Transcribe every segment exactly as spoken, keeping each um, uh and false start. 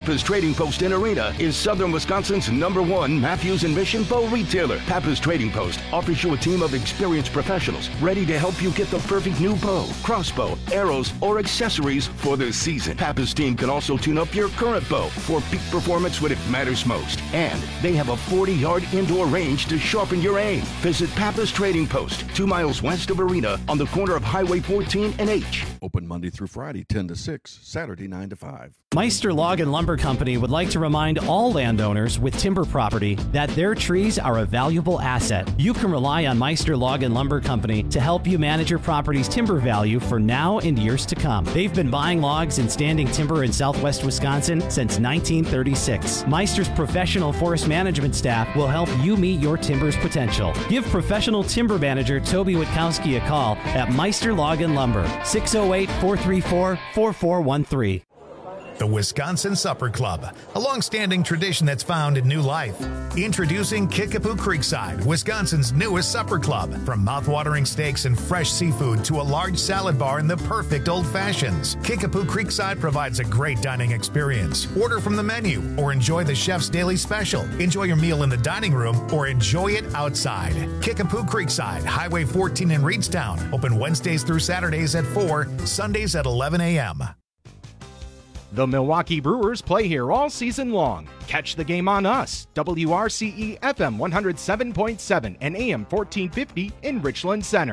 Pappas Trading Post in Arena is Southern Wisconsin's number one Matthews and Mission bow retailer. Pappas Trading Post offers you a team of experienced professionals ready to help you get the perfect new bow, crossbow, arrows, or accessories for the season. Pappas team can also tune up your current bow for peak performance when it matters most. And they have a forty-yard indoor range to sharpen your aim. Visit Pappas Trading Post, two miles west of Arena on the corner of Highway fourteen and H. Open Monday through Friday, ten to six, Saturday, nine to five. Meister Log and Lumber Company would like to remind all landowners with timber property that their trees are a valuable asset. You can rely on Meister Log and Lumber Company to help you manage your property's timber value for now and years to come. They've been buying logs and standing timber in southwest Wisconsin since nineteen thirty-six. Meister's professional forest management staff will help you meet your timber's potential. Give professional timber manager Toby Witkowski a call at Meister Log and Lumber, six oh eight, four three four, four four one three. The Wisconsin Supper Club, a long-standing tradition that's found in new life. Introducing Kickapoo Creekside, Wisconsin's newest supper club. From mouth-watering steaks and fresh seafood to a large salad bar and the perfect old fashions, Kickapoo Creekside provides a great dining experience. Order from the menu or enjoy the chef's daily special. Enjoy your meal in the dining room or enjoy it outside. Kickapoo Creekside, Highway fourteen in Reedstown. Open Wednesdays through Saturdays at four, Sundays at eleven a.m. The Milwaukee Brewers play here all season long. Catch the game on us, W R C E F M one oh seven point seven and A M fourteen fifty in Richland Center.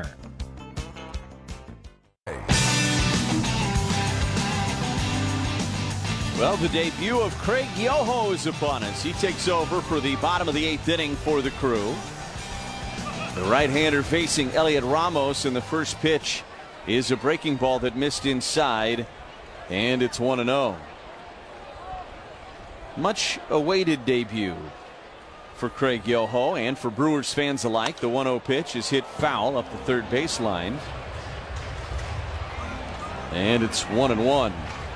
Well, the debut of Craig Yoho is upon us. He takes over for the bottom of the eighth inning for the Crew. The right-hander facing Elliot Ramos, and the first pitch is a breaking ball that missed inside. And it's one and oh. Much awaited debut for Craig Yoho and for Brewers fans alike. The one oh pitch is hit foul up the third baseline. And it's one and one.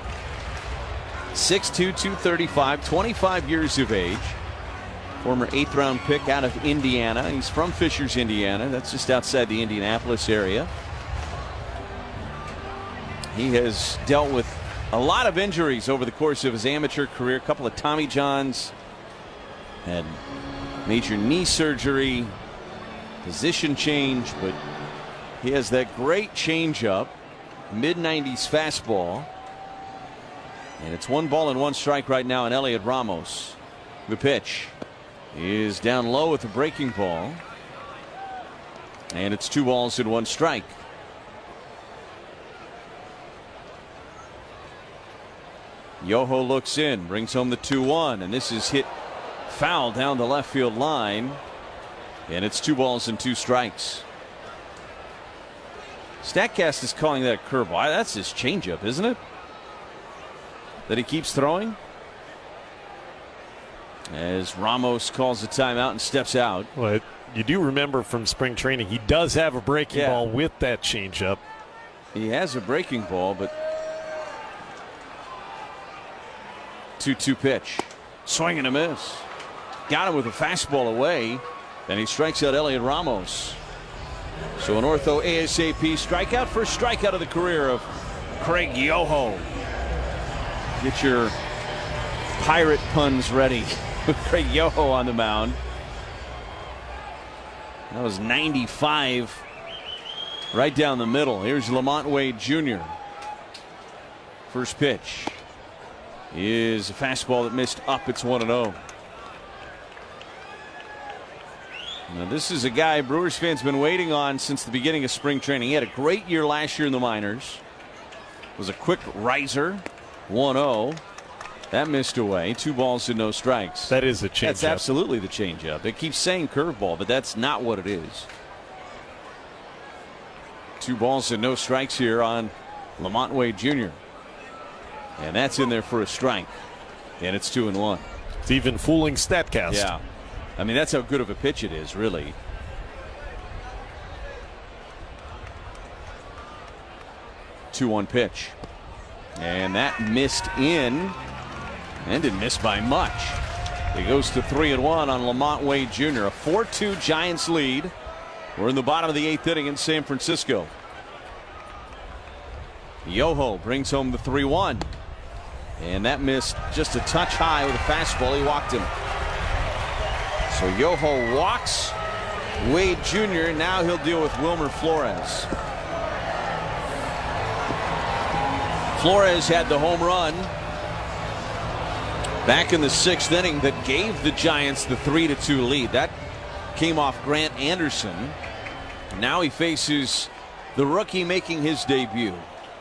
six two, two thirty-five, twenty-five years of age. Former eighth round pick out of Indiana. He's from Fishers, Indiana. That's just outside the Indianapolis area. He has dealt with a lot of injuries over the course of his amateur career. A couple of Tommy Johns, had major knee surgery, position change, but he has that great changeup, mid nineties fastball. And it's one ball and one strike right now in Elliot Ramos. The pitch is down low with a breaking ball. And it's two balls and one strike. Yoho looks in, brings home the two one, and this is hit foul down the left field line. And it's two balls and two strikes. Statcast is calling that a curveball. That's his changeup, isn't it? That he keeps throwing. As Ramos calls a timeout and steps out. Well, you do remember from spring training, he does have a breaking yeah. ball with that changeup. He has a breaking ball, but two two pitch. Swing and a miss. Got him with a fastball away. Then he strikes out Elliot Ramos. So an ortho ASAP strikeout. First strikeout of the career of Craig Yoho. Get your pirate puns ready with Craig Yoho on the mound. That was ninety-five right down the middle. Here's Lamont Wade Junior First pitch is a fastball that missed up. It's one and oh. Now this is a guy Brewers fans been waiting on since the beginning of spring training. He had a great year last year in the minors. Was a quick riser. one oh. That missed away. Two balls and no strikes. That is a changeup. That's absolutely the changeup. It keeps saying curveball, but that's not what it is. Two balls and no strikes here on Lamont Wade Junior And that's in there for a strike. And it's two and one. It's even fooling Statcast. Yeah. I mean, that's how good of a pitch it is, really. two one pitch. And that missed in. And didn't miss by much. He goes to three and one on Lamont Wade Junior A four two Giants lead. We're in the bottom of the eighth inning in San Francisco. Yoho brings home the three one. And that missed just a touch high with a fastball. He walked him. So Yoho walks Wade Junior Now he'll deal with Wilmer Flores. Flores had the home run back in the sixth inning that gave the Giants the three to two lead. That came off Grant Anderson. Now he faces the rookie making his debut.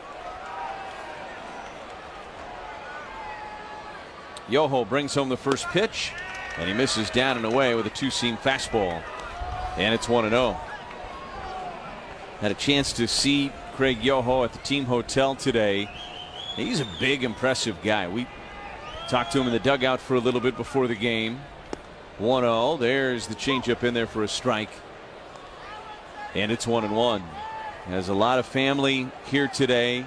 Yoho brings home the first pitch, and he misses down and away with a two-seam fastball. And it's one and oh. Had a chance to see Craig Yoho at the team hotel today. He's a big, impressive guy. We talked to him in the dugout for a little bit before the game. one oh. There's the changeup in there for a strike. And it's one and one. Has a lot of family here today.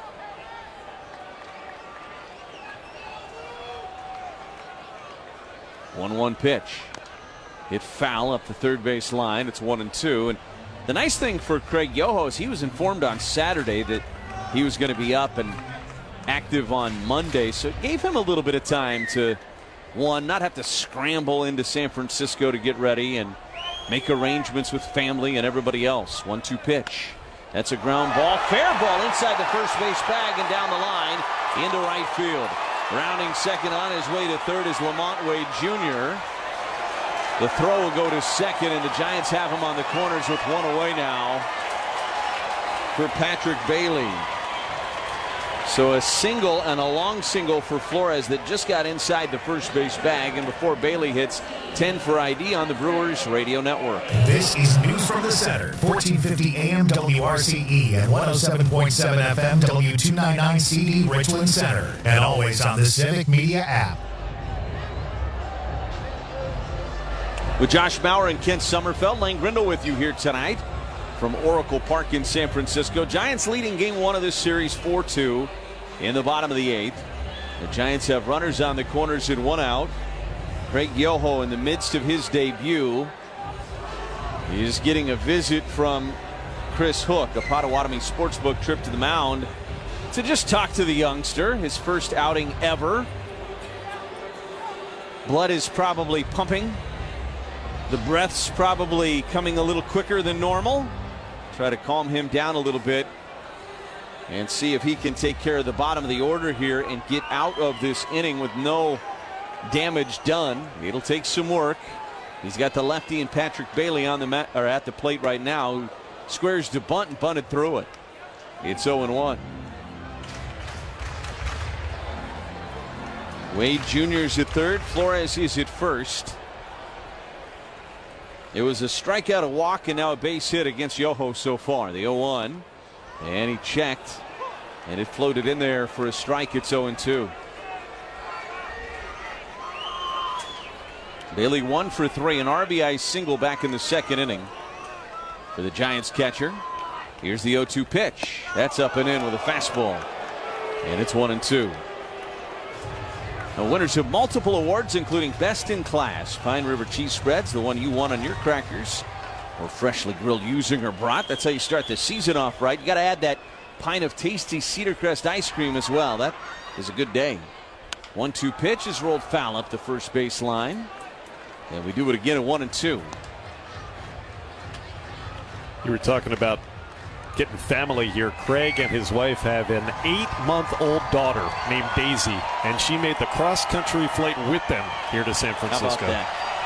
one one pitch. Hit foul up the third base line. It's one and two. And the nice thing for Craig Yoho is he was informed on Saturday that he was going to be up and active on Monday. So it gave him a little bit of time to, one, not have to scramble into San Francisco to get ready and make arrangements with family and everybody else. one two pitch. That's a ground ball. Fair ball inside the first base bag and down the line into right field. Rounding second on his way to third is Lamont Wade Junior The throw will go to second, and the Giants have him on the corners with one away now for Patrick Bailey. So a single and a long single for Flores that just got inside the first base bag, and before Bailey hits ten for I D on the Brewers Radio Network. This is News from the Center, fourteen fifty A M W R C E and one oh seven point seven F M W two ninety-nine C D Richland Center, and always on the Civic Media app. With Josh Maurer and Kent Sommerfeld, Lane Grindle with you here tonight from Oracle Park in San Francisco. Giants leading game one of this series four two in the bottom of the eighth. The Giants have runners on the corners and one out. Craig Yoho in the midst of his debut. He's getting a visit from Chris Hook, a Potawatomi Sportsbook trip to the mound to just talk to the youngster. His first outing ever. Blood is probably pumping. The breath's probably coming a little quicker than normal. Try to calm him down a little bit and see if he can take care of the bottom of the order here and get out of this inning with no damage done. It'll take some work. He's got the lefty and Patrick Bailey on the mat, or at the plate right now, who squares to bunt and bunted through it. It's oh and one. Wade Junior's at third. Flores is at first. It was a strikeout, a walk, and now a base hit against Yoho so far. The oh one. And he checked. And it floated in there for a strike. It's oh and two. Bailey one for three. An R B I single back in the second inning for the Giants catcher. Here's the oh two pitch. That's up and in with a fastball. And it's one and two. The winners of multiple awards, including Best in Class, Pine River Cheese Spreads, the one you won on your crackers, or freshly grilled Usinger brat. That's how you start the season off right. You got to add that pint of tasty Cedar Crest ice cream as well. That is a good day. one two pitch is rolled foul up the first base line. And we do it again at one and two. You were talking about getting family here. Craig and his wife have an eight-month-old daughter named Daisy, and she made the cross-country flight with them here to San Francisco. How about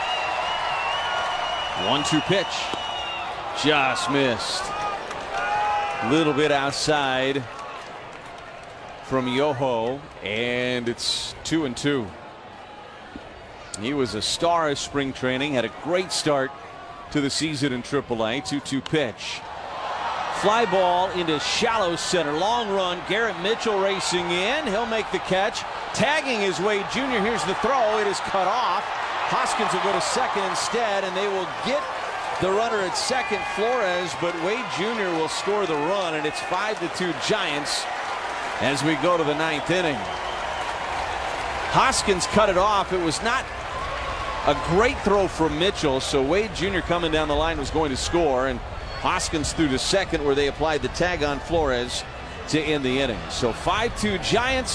that? one two pitch. Just missed. A little bit outside from Yoho, and it's two and two. He was a star of spring training, had a great start to the season in triple A. two two pitch. Fly ball into shallow center. Long run. Garrett Mitchell racing in. He'll make the catch. Tagging his Wade Junior Here's the throw. It is cut off. Hoskins will go to second instead, and they will get the runner at second, Flores, but Wade Junior will score the run, and it's five to two Giants as we go to the ninth inning. Hoskins cut it off. It was not a great throw from Mitchell, so Wade Junior coming down the line was going to score, and Hoskins threw to second where they applied the tag on Flores to end the inning. So five two Giants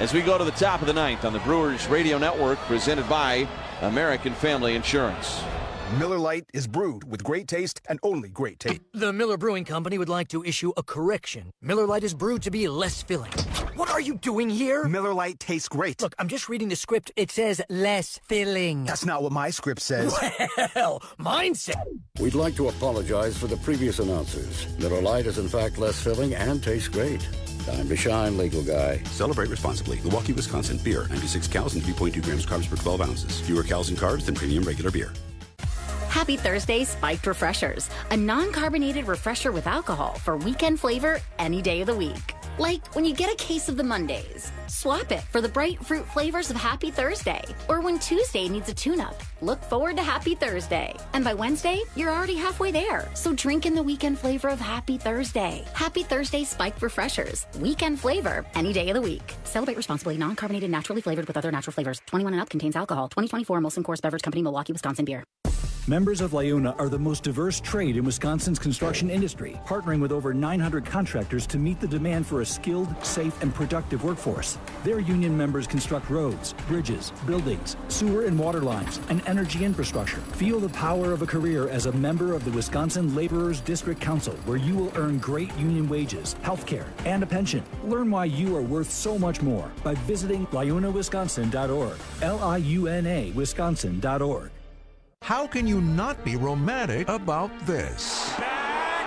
as we go to the top of the ninth on the Brewers Radio Network, presented by American Family Insurance. Miller Lite is brewed with great taste and only great taste. The Miller Brewing Company would like to issue a correction. Miller Lite is brewed to be less filling. What are you doing here? Miller Lite tastes great. Look, I'm just reading the script. It says less filling. That's not what my script says. Well, mine says... We'd like to apologize for the previous announcers. Miller Lite is in fact less filling and tastes great. Time to shine, legal guy. Celebrate responsibly. Milwaukee, Wisconsin. Beer. ninety-six calories and three point two grams carbs per twelve ounces. Fewer calories and carbs than premium regular beer. Happy Thursday Spiked Refreshers, a non-carbonated refresher with alcohol for weekend flavor any day of the week. Like when you get a case of the Mondays, swap it for the bright fruit flavors of Happy Thursday. Or when Tuesday needs a tune-up, look forward to Happy Thursday. And by Wednesday, you're already halfway there. So drink in the weekend flavor of Happy Thursday. Happy Thursday Spiked Refreshers, weekend flavor any day of the week. Celebrate responsibly. Non-carbonated, naturally flavored with other natural flavors. twenty-one and up contains alcohol. twenty twenty-four Molson Coors Beverage Company, Milwaukee, Wisconsin beer. Members of LiUNA are the most diverse trade in Wisconsin's construction industry, partnering with over nine hundred contractors to meet the demand for a skilled, safe, and productive workforce. Their union members construct roads, bridges, buildings, sewer and water lines, and energy infrastructure. Feel the power of a career as a member of the Wisconsin Laborers District Council, where you will earn great union wages, health care, and a pension. Learn why you are worth so much more by visiting liuna wisconsin dot org. L I U N A Wisconsin dot org. How can you not be romantic about this? Back,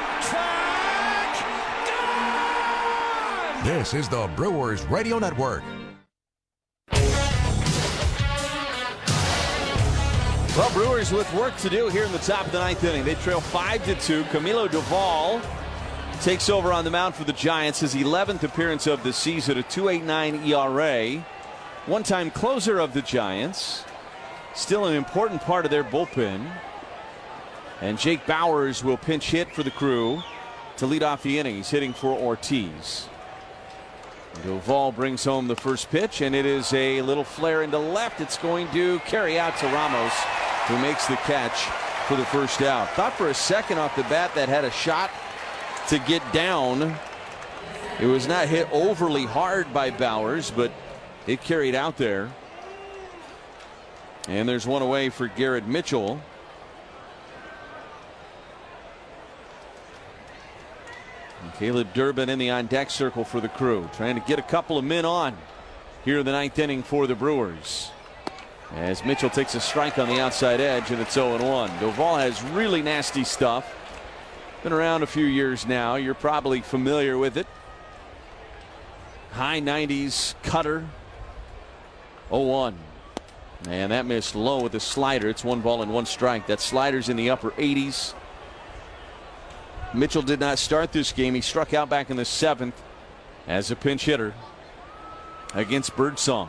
track, gone! This is the Brewers Radio Network. Well, Brewers with work to do here in the top of the ninth inning. They trail five to two. Camilo Doval takes over on the mound for the Giants, his eleventh appearance of the season, a two point eight nine E R A. One-time closer of the Giants. Still an important part of their bullpen. And Jake Bauers will pinch hit for the Crew to lead off the inning. He's hitting for Ortiz. Doval brings home the first pitch, and it is a little flare into left. It's going to carry out to Ramos, who makes the catch for the first out. Thought for a second off the bat that had a shot to get down. It was not hit overly hard by Bauers, but it carried out there. And there's one away for Garrett Mitchell. And Caleb Durbin in the on-deck circle for the Crew, trying to get a couple of men on here in the ninth inning for the Brewers. As Mitchell takes a strike on the outside edge, and it's oh and one. Doval has really nasty stuff. Been around a few years now. You're probably familiar with it. High nineties cutter. oh one. And that missed low with the slider. It's one ball and one strike. That slider's in the upper eighties. Mitchell did not start this game. He struck out back in the seventh as a pinch hitter against Birdsong.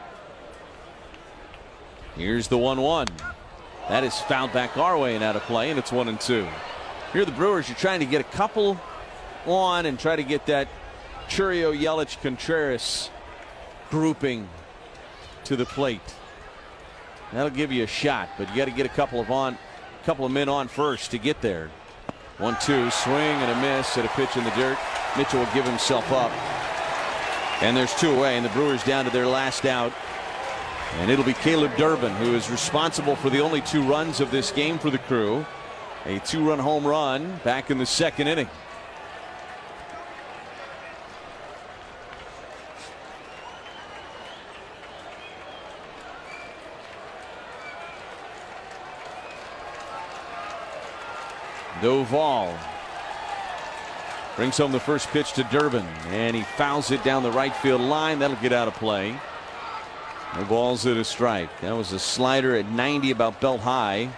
Here's the one one. That is fouled back our way and out of play, and it's one and two. Here are the Brewers. You're trying to get a couple on and try to get that Churio, Yelich, Contreras grouping to the plate. That'll give you a shot, but you got to get a couple of on, couple of men on first to get there. One two, swing and a miss at a pitch in the dirt. Mitchell will give himself up, and there's two away, and the Brewers down to their last out. And it'll be Caleb Durbin, who is responsible for the only two runs of this game for the Crew. A two-run home run back in the second inning. Doval brings home the first pitch to Durbin, and he fouls it down the right field line. That'll get out of play. The ball's at a strike. That was a slider at ninety, about belt high.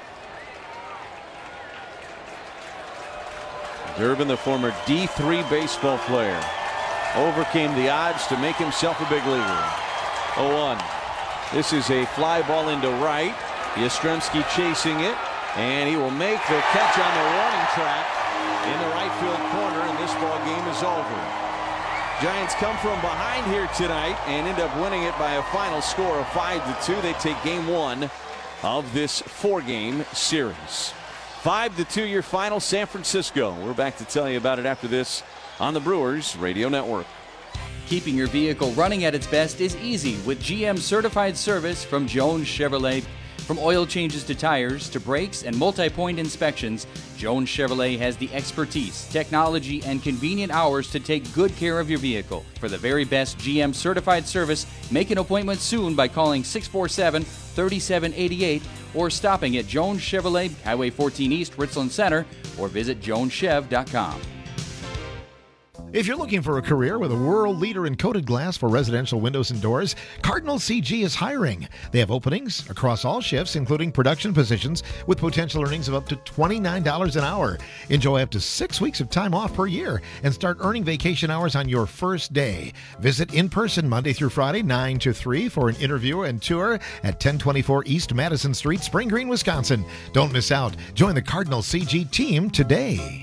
Durbin, the former D three baseball player, overcame the odds to make himself a big leaguer. oh one. This is a fly ball into right. Yastrzemski chasing it, and he will make the catch on the warning track in the right field corner, and this ball game is over. Giants come from behind here tonight and end up winning it by a final score of five to two. They take game one of this four-game series. five to two your final, San Francisco. We're back to tell you about it after this on the Brewers Radio Network. Keeping your vehicle running at its best is easy with G M certified service from Jones Chevrolet. From oil changes to tires to brakes and multi-point inspections, Jones Chevrolet has the expertise, technology, and convenient hours to take good care of your vehicle. For the very best G M certified service, make an appointment soon by calling six four seven, three seven eight eight or stopping at Jones Chevrolet, Highway fourteen East, Richland Center, or visit jones chev dot com. If you're looking for a career with a world leader in coated glass for residential windows and doors, Cardinal C G is hiring. They have openings across all shifts, including production positions, with potential earnings of up to twenty-nine dollars an hour. Enjoy up to six weeks of time off per year and start earning vacation hours on your first day. Visit in person Monday through Friday, nine to three, for an interview and tour at ten twenty-four East Madison Street, Spring Green, Wisconsin. Don't miss out. Join the Cardinal C G team today.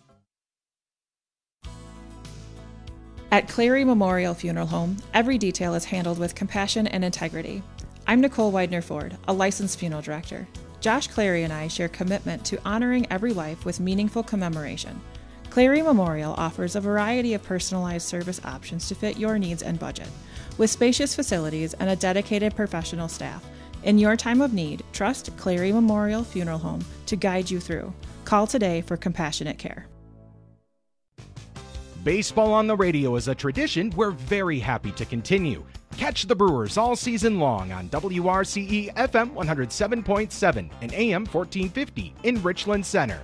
At Clary Memorial Funeral Home, every detail is handled with compassion and integrity. I'm Nicole Widener-Ford, a licensed funeral director. Josh Clary and I share commitment to honoring every life with meaningful commemoration. Clary Memorial offers a variety of personalized service options to fit your needs and budget. With spacious facilities and a dedicated professional staff, in your time of need, trust Clary Memorial Funeral Home to guide you through. Call today for compassionate care. Baseball on the radio is a tradition we're very happy to continue. Catch the Brewers all season long on W R C E F M one oh seven point seven and A M fourteen fifty in Richland Center.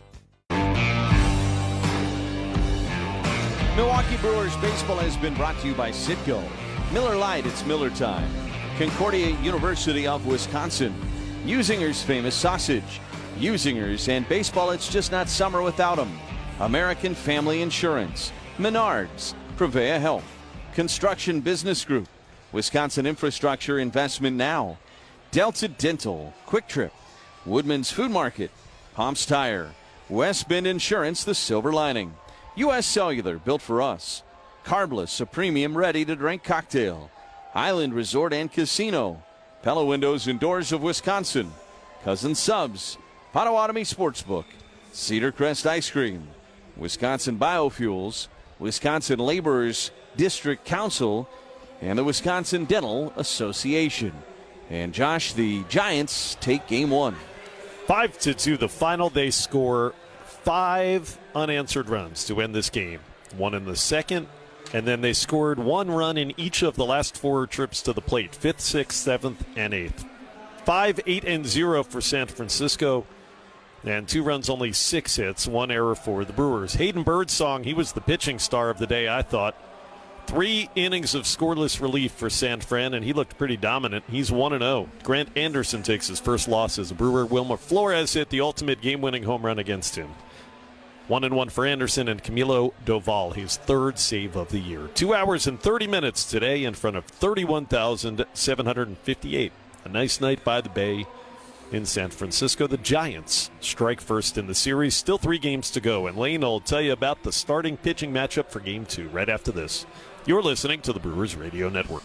Milwaukee Brewers baseball has been brought to you by Citgo, Miller Lite, it's Miller time, Concordia University of Wisconsin, Usinger's famous sausage, Usinger's, and baseball, it's just not summer without them. American Family Insurance, Menards, Prevea Health, Construction Business Group, Wisconsin Infrastructure Investment Now, Delta Dental, Quick Trip, Woodman's Food Market, Pomps Tire, West Bend Insurance, The Silver Lining, U S Cellular, built for us, Carbless, a premium ready-to-drink cocktail, Highland Resort and Casino, Pella Windows and Doors of Wisconsin, Cousin Subs, Potawatomi Sportsbook, Cedar Crest Ice Cream, Wisconsin Biofuels, Wisconsin Laborers District Council, and the Wisconsin Dental Association. And Josh, the Giants take game one. Five to two, the final. They score five unanswered runs to end this game. One in the second, and then they scored one run in each of the last four trips to the plate, fifth, sixth, seventh, and eighth. Five, eight, and zero for San Francisco. And two runs, only six hits, one error for the Brewers. Hayden Birdsong, he was the pitching star of the day, I thought. Three innings of scoreless relief for San Fran, and he looked pretty dominant. He's one and oh. Grant Anderson takes his first loss as a Brewer. Wilmer Flores hit the ultimate game-winning home run against him. One and one for Anderson, and Camilo Doval, his third save of the year. Two hours and thirty minutes today in front of thirty-one thousand seven hundred fifty-eight. A nice night by the Bay in San Francisco. The Giants strike first in the series. Still three games to go, and Lane will tell you about the starting pitching matchup for game two right after this. You're listening to the Brewers Radio Network.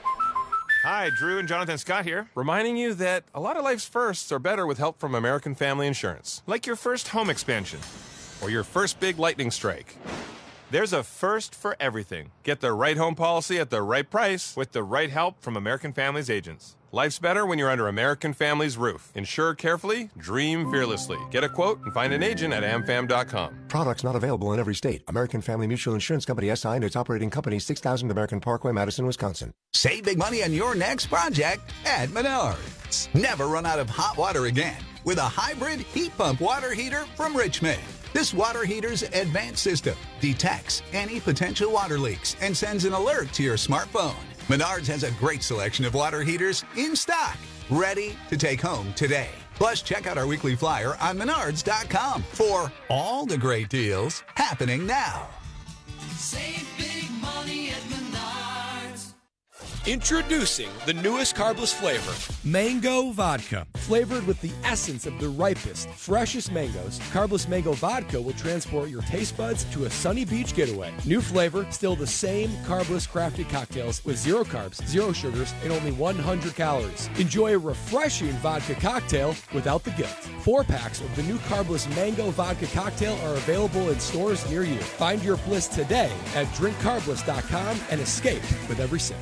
Hi, Drew and Jonathan Scott here, reminding you that a lot of life's firsts are better with help from American Family Insurance. Like your first home expansion or your first big lightning strike. There's a first for everything. Get the right home policy at the right price with the right help from American Family's agents. Life's better when you're under American Family's roof. Insure carefully, dream fearlessly. Get a quote and find an agent at am fam dot com. Products not available in every state. American Family Mutual Insurance Company S I and its operating company, six thousand American Parkway, Madison, Wisconsin. Save big money on your next project at Menards. Never run out of hot water again with a hybrid heat pump water heater from Richmond. This water heater's advanced system detects any potential water leaks and sends an alert to your smartphone. Menards has a great selection of water heaters in stock, ready to take home today. Plus, check out our weekly flyer on menards dot com for all the great deals happening now. Save big money at Menards. Introducing the newest carbless flavor, Mango Vodka. Flavored with the essence of the ripest, freshest mangoes, Carbless Mango Vodka will transport your taste buds to a sunny beach getaway. New flavor, still the same carbless crafted cocktails with zero carbs, zero sugars, and only one hundred calories. Enjoy a refreshing vodka cocktail without the guilt. Four packs of the new Carbless Mango Vodka cocktail are available in stores near you. Find your bliss today at drink carbless dot com and escape with every sip.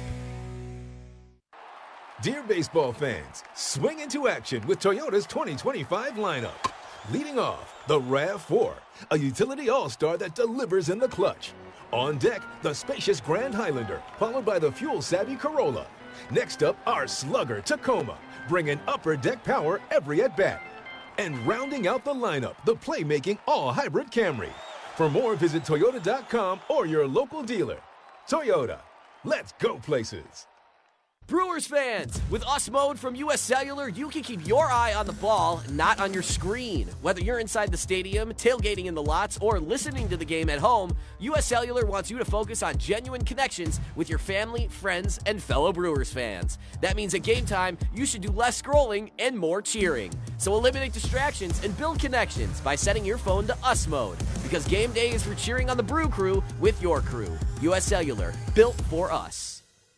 Dear baseball fans, swing into action with Toyota's twenty twenty-five lineup. Leading off, the RAV four, a utility all-star that delivers in the clutch. On deck, the spacious Grand Highlander, followed by the fuel-savvy Corolla. Next up, our slugger Tacoma, bringing upper deck power every at-bat. And rounding out the lineup, the playmaking all-hybrid Camry. For more, visit Toyota dot com or your local dealer. Toyota, let's go places. Brewers fans, with Us Mode from U S Cellular, you can keep your eye on the ball, not on your screen. Whether you're inside the stadium, tailgating in the lots, or listening to the game at home, U S Cellular wants you to focus on genuine connections with your family, friends, and fellow Brewers fans. That means at game time, you should do less scrolling and more cheering. So eliminate distractions and build connections by setting your phone to Us Mode, because game day is for cheering on the Brew Crew with your crew. U S Cellular, built for us.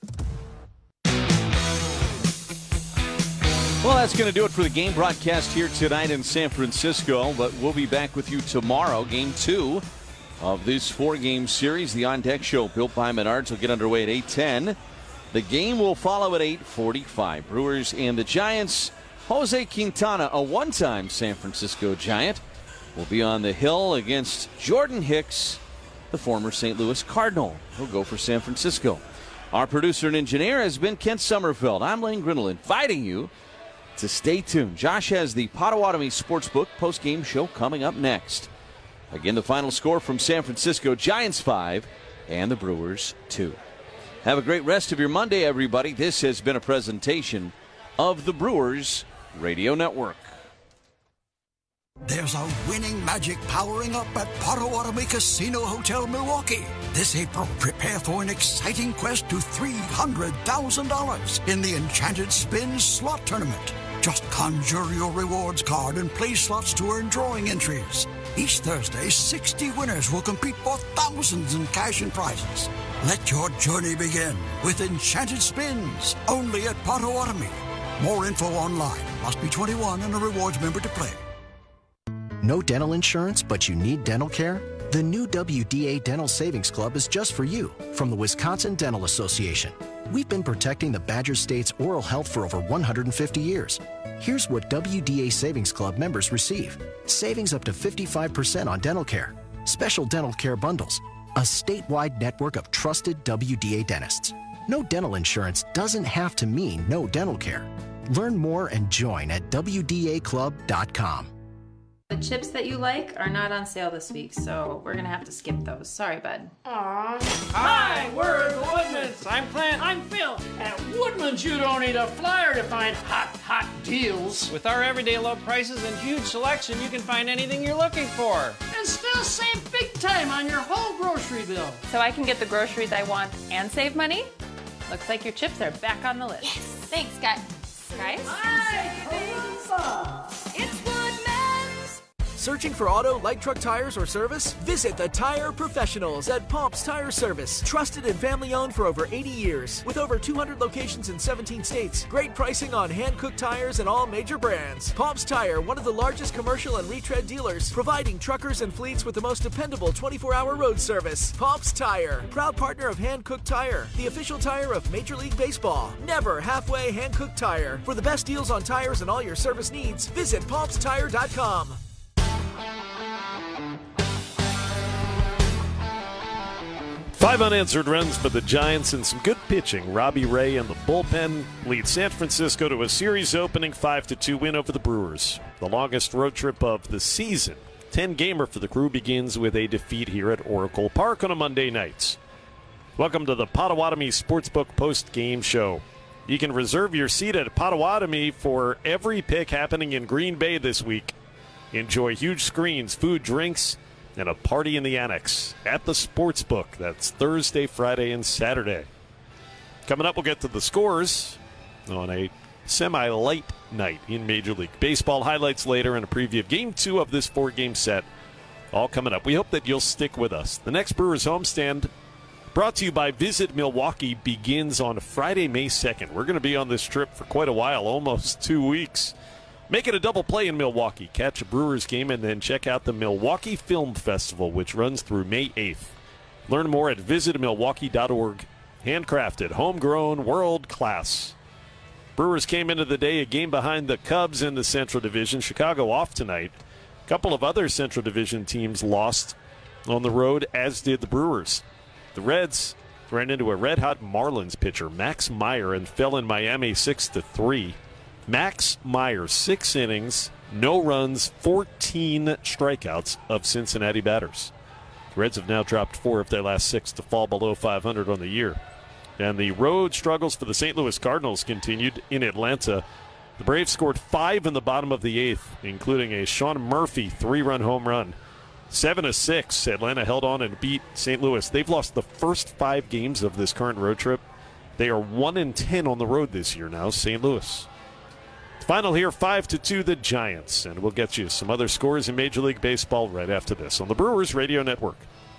Well, that's going to do it for the game broadcast here tonight in San Francisco, but we'll be back with you tomorrow. Game two of this four-game series, the On Deck Show, built by Menards, will get underway at eight ten. The game will follow at eight forty-five. Brewers and the Giants. Jose Quintana, a one-time San Francisco Giant, will be on the hill against Jordan Hicks, the former Saint Louis Cardinal. He'll go for San Francisco. Our producer and engineer has been Kent Sommerfeld. I'm Lane Grindle, inviting you to stay tuned. Josh has the Potawatomi Sportsbook post-game show coming up next. Again, the final score from San Francisco: Giants five and the Brewers two. Have a great rest of your Monday, everybody. This has been a presentation of the Brewers Radio Network. There's a winning magic powering up at Potawatomi Casino Hotel Milwaukee. This April, prepare for an exciting quest to three hundred thousand dollars in the Enchanted Spins Slot Tournament. Just conjure your rewards card and play slots to earn drawing entries. Each Thursday, sixty winners will compete for thousands in cash and prizes. Let your journey begin with Enchanted Spins, only at Potawatomi. More info online. Must be twenty-one and a rewards member to play. No dental insurance, but you need dental care? The new W D A Dental Savings Club is just for you from the Wisconsin Dental Association. We've been protecting the Badger State's oral health for over one hundred fifty years. Here's what W D A Savings Club members receive. Savings up to fifty-five percent on dental care, special dental care bundles, a statewide network of trusted W D A dentists. No dental insurance doesn't have to mean no dental care. Learn more and join at W D A club dot com. The chips that you like are not on sale this week, so we're gonna have to skip those. Sorry, bud. Aww. Hi, we're the Woodmans. I'm Clint. I'm Phil. At Woodmans, you don't need a flyer to find hot, hot deals. With our everyday low prices and huge selection, you can find anything you're looking for. And still save big time on your whole grocery bill. So I can get the groceries I want and save money? Looks like your chips are back on the list. Yes. Thanks, guys. Guys? Hi, it's Woodmans. Searching for auto, light truck tires, or service? Visit the Tire Professionals at Pomp's Tire Service. Trusted and family owned for over eighty years. With over two hundred locations in seventeen states. Great pricing on hand-cooked tires and all major brands. Pomp's Tire, one of the largest commercial and retread dealers, providing truckers and fleets with the most dependable twenty-four hour road service. Pomp's Tire, proud partner of Hand-Cooked Tire, the official tire of Major League Baseball. Never halfway hand-cooked tire. For the best deals on tires and all your service needs, visit pomps tire dot com. Five unanswered runs for the Giants and some good pitching. Robbie Ray and the bullpen lead San Francisco to a series opening five to two win over the Brewers. The longest road trip of the season. ten-gamer for the crew begins with a defeat here at Oracle Park on a Monday night. Welcome to the Potawatomi Sportsbook post-game show. You can reserve your seat at Potawatomi for every pick happening in Green Bay this week. Enjoy huge screens, food, drinks, and a party in the annex at the Sportsbook. That's Thursday, Friday, and Saturday. Coming up, we'll get to the scores on a semi-light night in Major League Baseball. Highlights later and a preview of Game two of this four-game set. All coming up. We hope that you'll stick with us. The next Brewers homestand, brought to you by Visit Milwaukee, begins on Friday, May second. We're going to be on this trip for quite a while, almost two weeks. Make it a double play in Milwaukee. Catch a Brewers game and then check out the Milwaukee Film Festival, which runs through May eighth. Learn more at visit milwaukee dot org. Handcrafted, homegrown, world class. Brewers came into the day a game behind the Cubs in the Central Division. Chicago off tonight. A couple of other Central Division teams lost on the road, as did the Brewers. The Reds ran into a red-hot Marlins pitcher, Max Meyer, and fell in Miami six to three. Max Meyer, six innings, no runs, fourteen strikeouts of Cincinnati batters. The Reds have now dropped four of their last six to fall below five hundred on the year. And the road struggles for the Saint Louis Cardinals continued in Atlanta. The Braves scored five in the bottom of the eighth, including a Sean Murphy three-run home run. Seven to six, Atlanta held on and beat Saint Louis. They've lost the first five games of this current road trip. They are one and ten on the road this year now, Saint Louis. Final here, five to two, the Giants. And we'll get you some other scores in Major League Baseball right after this on the Brewers Radio Network.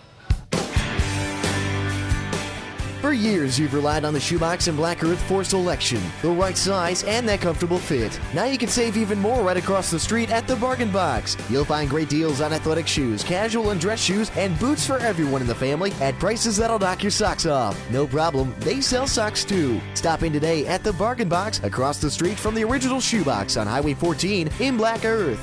For years, you've relied on the Shoebox and Black Earth for selection, the right size, and that comfortable fit. Now you can save even more right across the street at the Bargain Box. You'll find great deals on athletic shoes, casual and dress shoes, and boots for everyone in the family at prices that'll knock your socks off. No problem, they sell socks too. Stop in today at the Bargain Box across the street from the original Shoebox on Highway fourteen in Black Earth.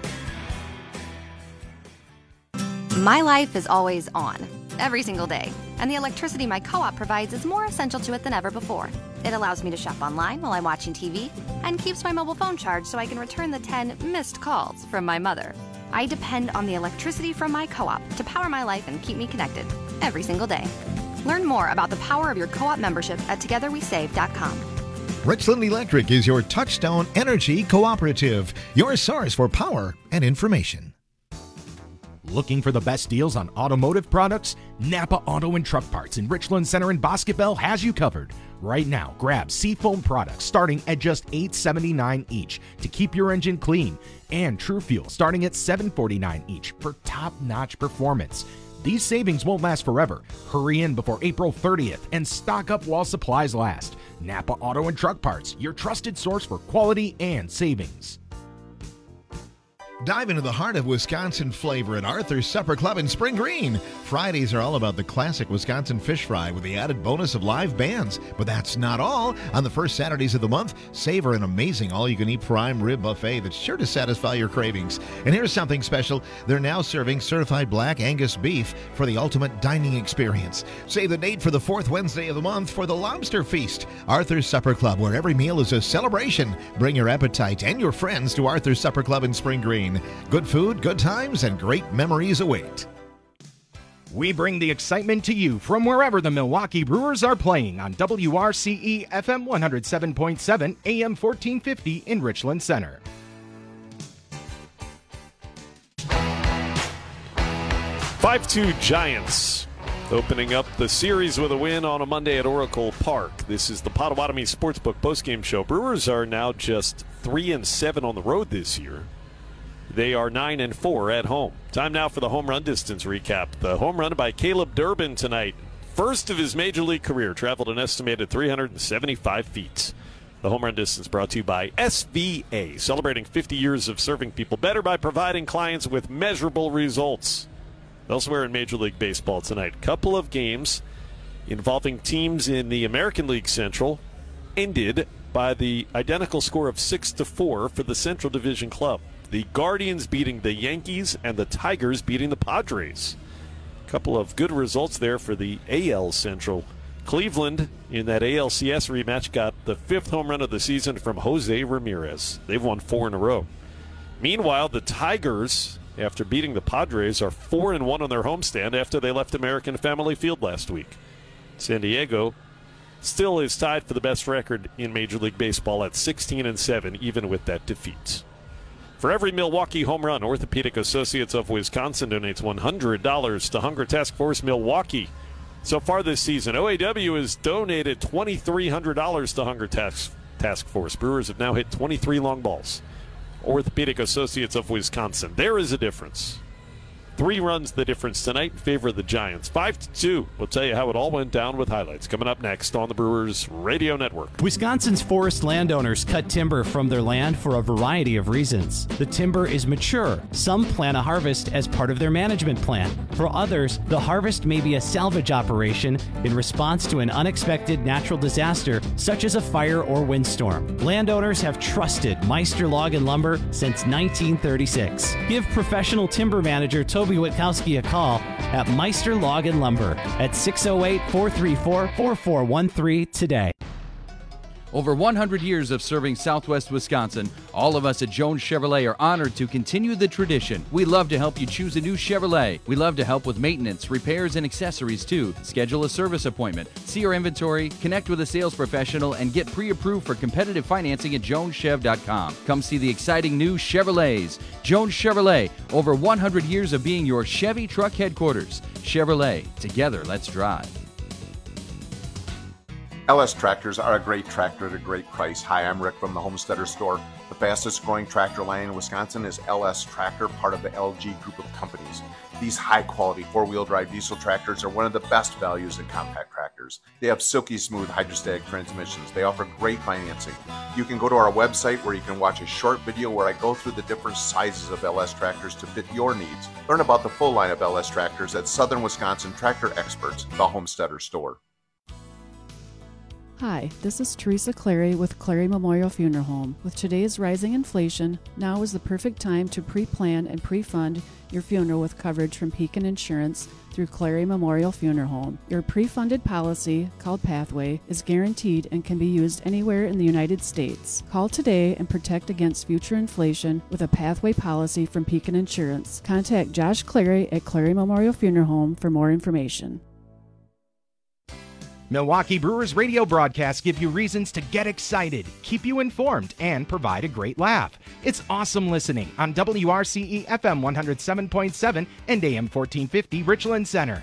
My life is always on, every single day. And the electricity my co-op provides is more essential to it than ever before. It allows me to shop online while I'm watching T V and keeps my mobile phone charged so I can return the ten missed calls from my mother. I depend on the electricity from my co-op to power my life and keep me connected every single day. Learn more about the power of your co-op membership at together we save dot com. Richland Electric is your touchstone energy cooperative, your source for power and information. Looking for the best deals on automotive products? Napa Auto and Truck Parts in Richland Center and Bosque Bell has you covered. Right now, grab Seafoam products starting at just eight dollars and seventy-nine cents each to keep your engine clean, and True Fuel starting at seven dollars and forty-nine cents each for top-notch performance. These savings won't last forever. Hurry in before April thirtieth and stock up while supplies last. Napa Auto and Truck Parts, your trusted source for quality and savings. Dive into the heart of Wisconsin flavor at Arthur's Supper Club in Spring Green. Fridays are all about the classic Wisconsin fish fry with the added bonus of live bands. But that's not all. On the first Saturdays of the month, savor an amazing all-you-can-eat prime rib buffet that's sure to satisfy your cravings. And here's something special. They're now serving certified black Angus beef for the ultimate dining experience. Save the date for the fourth Wednesday of the month for the Lobster Feast. Arthur's Supper Club, where every meal is a celebration. Bring your appetite and your friends to Arthur's Supper Club in Spring Green. Good food, good times, and great memories await. We bring the excitement to you from wherever the Milwaukee Brewers are playing on W R C E F M one oh seven point seven, A M fourteen fifty in Richland Center. five two Giants opening up the series with a win on a Monday at Oracle Park. This is the Potawatomi Sportsbook postgame show. Brewers are now just three and seven on the road this year. They are nine and four at home. Time now for the home run distance recap. The home run by Caleb Durbin tonight. First of his major league career. Traveled an estimated three hundred seventy-five feet. The home run distance brought to you by S V A. Celebrating fifty years of serving people better by providing clients with measurable results. Elsewhere in Major League Baseball tonight, couple of games involving teams in the American League Central ended by the identical score of six to four for the Central Division club. The Guardians beating the Yankees and the Tigers beating the Padres. A couple of good results there for the A L Central. Cleveland in that A L C S rematch got the fifth home run of the season from Jose Ramirez. They've won four in a row. Meanwhile, the Tigers, after beating the Padres, are four and one on their homestand after they left American Family Field last week. San Diego still is tied for the best record in Major League Baseball at sixteen and seven, even with that defeat. For every Milwaukee home run, Orthopedic Associates of Wisconsin donates one hundred dollars to Hunger Task Force Milwaukee. So far this season, O A W has donated two thousand three hundred dollars to Hunger Task, Task Force. Brewers have now hit twenty-three long balls. Orthopedic Associates of Wisconsin. There is a difference. Three runs the difference tonight in favor of the Giants. Five to two. We'll tell you how it all went down with highlights coming up next on the Brewers Radio Network. Wisconsin's forest landowners cut timber from their land for a variety of reasons. The timber is mature. Some plan a harvest as part of their management plan. For others, the harvest may be a salvage operation in response to an unexpected natural disaster such as a fire or windstorm. Landowners have trusted Meister Log and Lumber since nineteen thirty-six. Give professional timber manager Toby Witkowski a call at Meister Log and Lumber at six oh eight, four three four, four four one three today. Over one hundred years of serving Southwest Wisconsin, all of us at Jones Chevrolet are honored to continue the tradition. We love to help you choose a new Chevrolet. We love to help with maintenance, repairs, and accessories too. Schedule a service appointment, see our inventory, connect with a sales professional, and get pre-approved for competitive financing at jones chev dot com. Come see the exciting new Chevrolets. Jones Chevrolet, over one hundred years of being your Chevy truck headquarters. Chevrolet, together let's drive. L S Tractors are a great tractor at a great price. Hi, I'm Rick from the Homesteader Store. The fastest growing tractor line in Wisconsin is L S Tractor, part of the L G group of companies. These high quality four-wheel drive diesel tractors are one of the best values in compact tractors. They have silky smooth hydrostatic transmissions. They offer great financing. You can go to our website where you can watch a short video where I go through the different sizes of L S tractors to fit your needs. Learn about the full line of L S tractors at Southern Wisconsin Tractor Experts, the Homesteader Store. Hi, this is Teresa Clary with Clary Memorial Funeral Home. With today's rising inflation, now is the perfect time to pre-plan and pre-fund your funeral with coverage from Pekin Insurance through Clary Memorial Funeral Home. Your pre-funded policy, called Pathway, is guaranteed and can be used anywhere in the United States. Call today and protect against future inflation with a Pathway policy from Pekin Insurance. Contact Josh Clary at Clary Memorial Funeral Home for more information. Milwaukee Brewers radio broadcasts give you reasons to get excited, keep you informed, and provide a great laugh. It's awesome listening on W R C E F M one oh seven point seven and A M fourteen fifty Richland Center.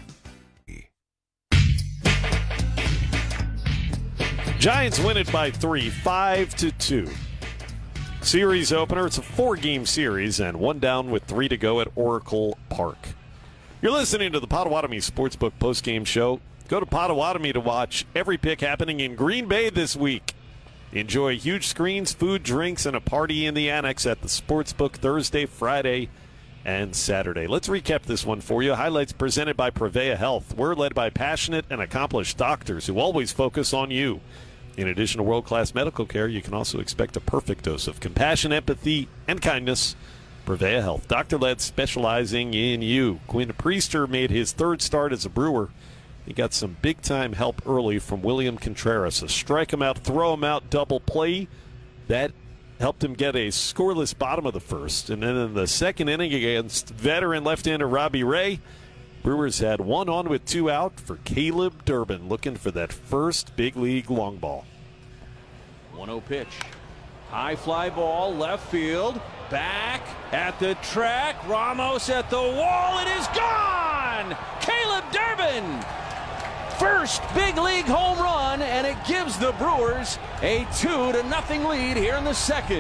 Giants win it by three, five to two. Series opener. It's a four-game series and one down with three to go at Oracle Park. You're listening to the Potawatomi Sportsbook postgame show. Go to Potawatomi to watch every pick happening in Green Bay this week. Enjoy huge screens, food, drinks, and a party in the annex at the Sportsbook Thursday, Friday, and Saturday. Let's recap this one for you. Highlights presented by Prevea Health. We're led by passionate and accomplished doctors who always focus on you. In addition to world-class medical care, you can also expect a perfect dose of compassion, empathy, and kindness. Prevea Health, doctor-led, specializing in you. Quinn Priester made his third start as a Brewer. He got some big-time help early from William Contreras. A strike him out, throw him out, double play. That helped him get a scoreless bottom of the first. And then in the second inning against veteran left-hander Robbie Ray, Brewers had one on with two out for Caleb Durbin, looking for that first big league long ball. one oh pitch. High fly ball, left field. Back at the track. Ramos at the wall. It is gone! Caleb Durbin! First big league home run, and it gives the Brewers a two to nothing lead here in the second.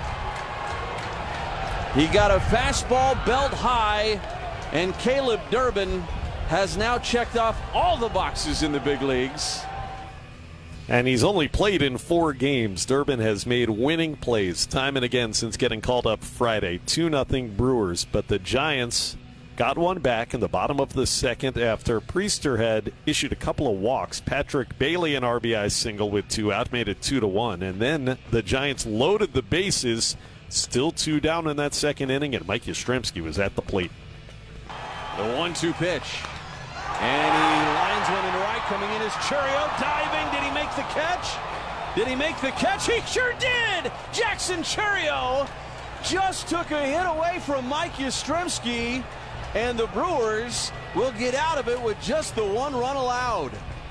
He got a fastball belt high, and Caleb Durbin has now checked off all the boxes in the big leagues. And he's only played in four games. Durbin has made winning plays time and again since getting called up Friday. two nothing Brewers, but the Giants got one back in the bottom of the second after Priester had issued a couple of walks. Patrick Bailey, an R B I single with two out, made it two to one. And then the Giants loaded the bases, still two down in that second inning, and Mike Yastrzemski was at the plate. The one two pitch. And he lines one into right. Coming in is Chourio, diving. Did he make the catch? Did he make the catch? He sure did! Jackson Chourio just took a hit away from Mike Yastrzemski, and the Brewers will get out of it with just the one run allowed.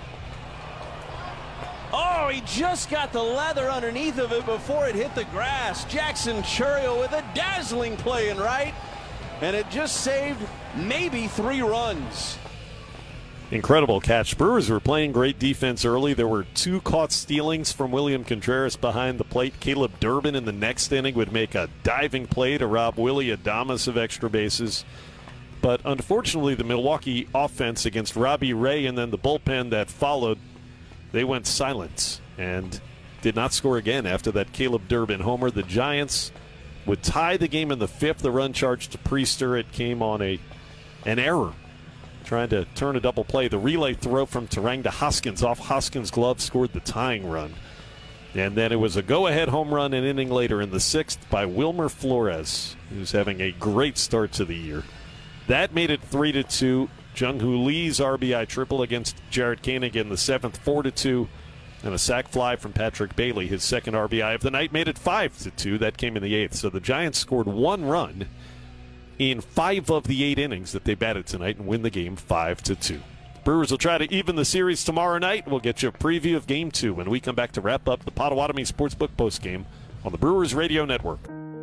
Oh, he just got the leather underneath of it before it hit the grass. Jackson Chourio with a dazzling play in right, and it just saved maybe three runs. Incredible catch. Brewers were playing great defense early. There were two caught stealings from William Contreras behind the plate. Caleb Durbin in the next inning would make a diving play to rob Willie Adames of extra bases. But unfortunately, the Milwaukee offense against Robbie Ray and then the bullpen that followed, they went silent and did not score again after that Caleb Durbin homer. The Giants would tie the game in the fifth. The run charge to Priester. It came on a an error, trying to turn a double play. The relay throw from Terang to Hoskins off Hoskins' glove scored the tying run. And then it was a go-ahead home run an inning later in the sixth by Wilmer Flores, who's having a great start to the year. That made it three to two. Jung-Hoo Lee's R B I triple against Jared Koenig in the seventh, four to two. And a sac fly from Patrick Bailey, his second R B I of the night, made it five to two. That came in the eighth. So the Giants scored one run in five of the eight innings that they batted tonight and win the game five to two. Brewers will try to even the series tomorrow night. We'll get you a preview of Game two when we come back to wrap up the Potawatomi Sportsbook postgame on the Brewers Radio Network.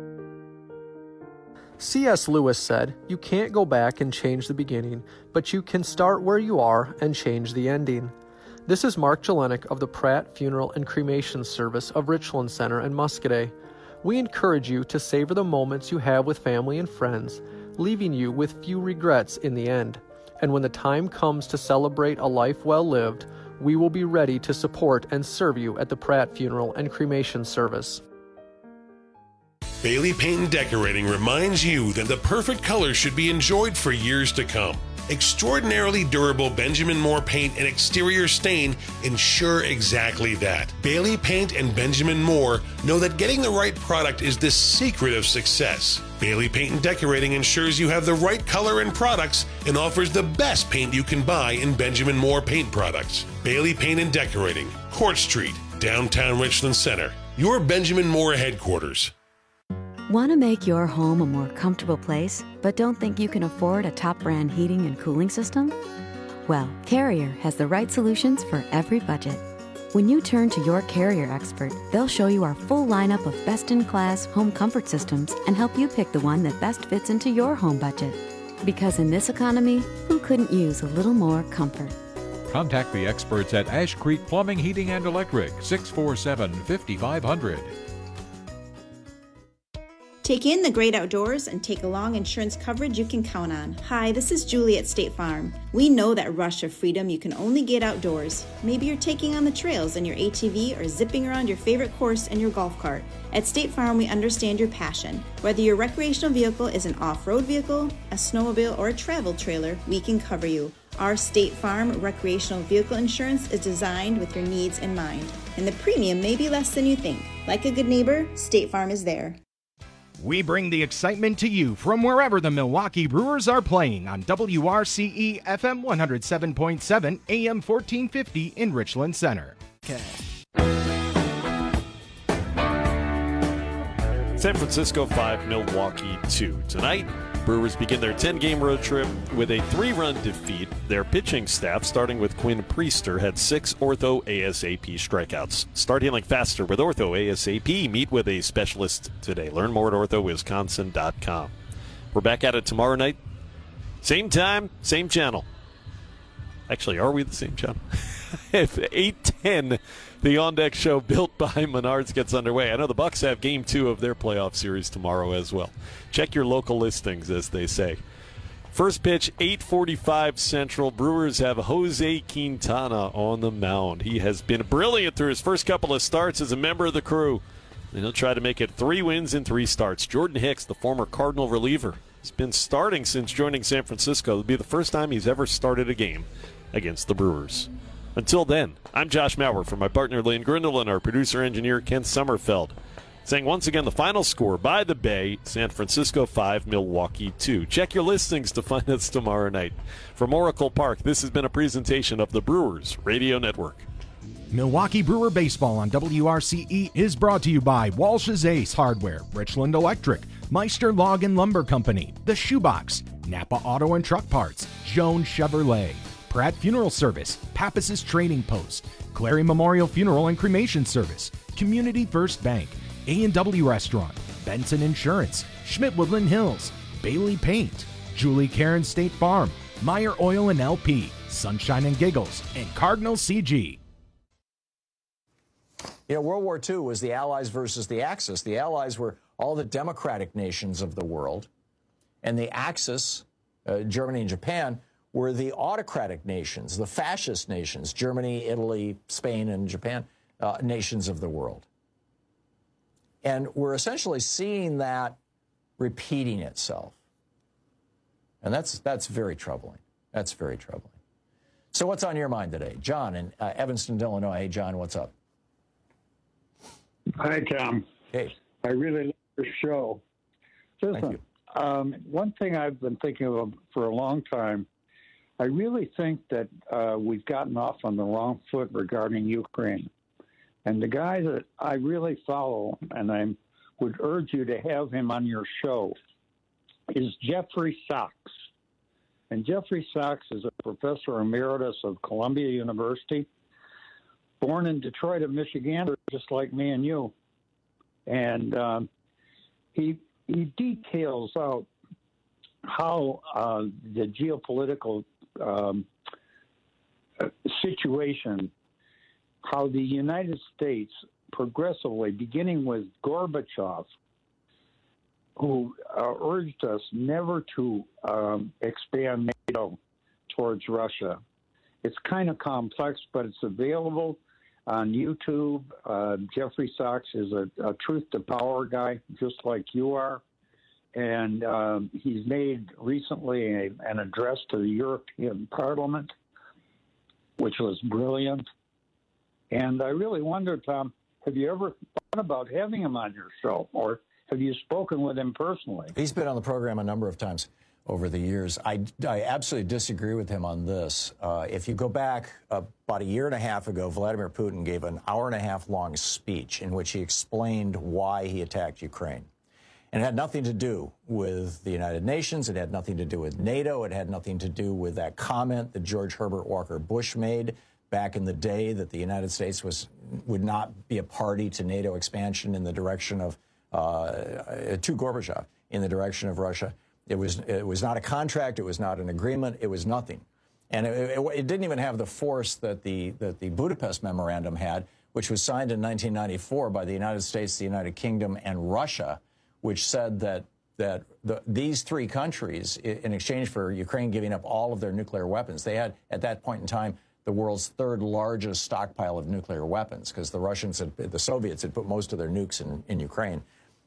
C S Lewis said, "You can't go back and change the beginning, but you can start where you are and change the ending." This is Mark Jelinek of the Pratt Funeral and Cremation Service of Richland Center and Muscadet. We encourage you to savor the moments you have with family and friends, leaving you with few regrets in the end. And when the time comes to celebrate a life well lived, we will be ready to support and serve you at the Pratt Funeral and Cremation Service. Bailey Paint and Decorating reminds you that the perfect color should be enjoyed for years to come. Extraordinarily durable Benjamin Moore paint and exterior stain ensure exactly that. Bailey Paint and Benjamin Moore know that getting the right product is the secret of success. Bailey Paint and Decorating ensures you have the right color and products and offers the best paint you can buy in Benjamin Moore paint products. Bailey Paint and Decorating, Court Street, downtown Richland Center. Your Benjamin Moore headquarters. Want to make your home a more comfortable place, but don't think you can afford a top brand heating and cooling system? Well, Carrier has the right solutions for every budget. When you turn to your Carrier expert, they'll show you our full lineup of best-in-class home comfort systems and help you pick the one that best fits into your home budget. Because in this economy, who couldn't use a little more comfort? Contact the experts at Ash Creek Plumbing, Heating, and Electric, six four seven, five five zero zero. Take in the great outdoors and take along insurance coverage you can count on. Hi, this is Julie at State Farm. We know that rush of freedom you can only get outdoors. Maybe you're taking on the trails in your A T V or zipping around your favorite course in your golf cart. At State Farm, we understand your passion. Whether your recreational vehicle is an off-road vehicle, a snowmobile, or a travel trailer, we can cover you. Our State Farm recreational vehicle insurance is designed with your needs in mind, and the premium may be less than you think. Like a good neighbor, State Farm is there. We bring the excitement to you from wherever the Milwaukee Brewers are playing on W R C E F M one oh seven point seven, A M fourteen fifty in Richland Center. Okay. San Francisco five, Milwaukee two. Tonight, Brewers begin their ten-game road trip with a three-run defeat. Their pitching staff, starting with Quinn Priester, had six Ortho A S A P strikeouts. Start healing faster with Ortho A S A P. Meet with a specialist today. Learn more at ortho wisconsin dot com. We're back at it tomorrow night. Same time, same channel. Actually, are we the same channel? If eight ten, the On Deck Show built by Menards gets underway. I know the Bucks have game two of their playoff series tomorrow as well. Check your local listings, as they say. First pitch, eight forty-five Central. Brewers have Jose Quintana on the mound. He has been brilliant through his first couple of starts as a member of the crew. And he'll try to make it three wins in three starts. Jordan Hicks, the former Cardinal reliever, has been starting since joining San Francisco. It'll be the first time he's ever started a game against the Brewers. Until then, I'm Josh Maurer for my partner Lane Grindle and our producer-engineer Ken Sommerfeld, saying once again the final score by the Bay, San Francisco five, Milwaukee two. Check your listings to find us tomorrow night. From Oracle Park, this has been a presentation of the Brewers Radio Network. Milwaukee Brewer Baseball on W R C E is brought to you by Walsh's Ace Hardware, Richland Electric, Meister Log and Lumber Company, The Shoebox, Napa Auto and Truck Parts, Jones Chevrolet, Pratt Funeral Service, Pappas's Trading Post, Clary Memorial Funeral and Cremation Service, Community First Bank, A and W Restaurant, Benson Insurance, Schmidt Woodland Hills, Bailey Paint, Julie Karen State Farm, Meyer Oil and L P, Sunshine and Giggles, and Cardinal C G. You know, World War Two was the Allies versus the Axis. The Allies were all the democratic nations of the world, and the Axis, uh, Germany and Japan, were the autocratic nations, the fascist nations, Germany, Italy, Spain, and Japan, uh, nations of the world. And we're essentially seeing that repeating itself. And that's, that's very troubling. That's very troubling. So what's on your mind today? John in uh, Evanston, Illinois. Hey, John, what's up? Hi, Tom. Hey. I really like your show. Listen, Thank you. Um, one thing I've been thinking of for a long time, I really think that uh, we've gotten off on the wrong foot regarding Ukraine. And the guy that I really follow, and I would urge you to have him on your show, is Jeffrey Sachs. And Jeffrey Sachs is a professor emeritus of Columbia University, born in Detroit, Michigan, just like me and you. And um, he he details out how uh, the geopolitical um, situation, how the United States progressively, beginning with Gorbachev, who uh, urged us never to um, expand NATO towards Russia. It's kind of complex, but it's available on YouTube. Uh, Jeffrey Sachs is a, a truth to power guy, just like you are. And um, he's made recently a, an address to the European Parliament, which was brilliant. And I really wonder, Tom, have you ever thought about having him on your show, or have you spoken with him personally? He's been on the program a number of times over the years. I, I absolutely disagree with him on this. Uh, if you go back uh, about a year and a half ago, Vladimir Putin gave an hour and a half long speech in which he explained why he attacked Ukraine. And it had nothing to do with the United Nations. It had nothing to do with NATO. It had nothing to do with that comment that George Herbert Walker Bush made back in the day that the United States was would not be a party to NATO expansion in the direction of, uh, to Gorbachev, in the direction of Russia. It was, it was not a contract. It was not an agreement. It was nothing. And it, it, it didn't even have the force that the, that the Budapest Memorandum had, which was signed in nineteen ninety-four by the United States, the United Kingdom, and Russia, which said that that the, these three countries, in exchange for Ukraine giving up all of their nuclear weapons, they had, at that point in time, the world's third largest stockpile of nuclear weapons, because the Russians, had, the Soviets had put most of their nukes in, in Ukraine,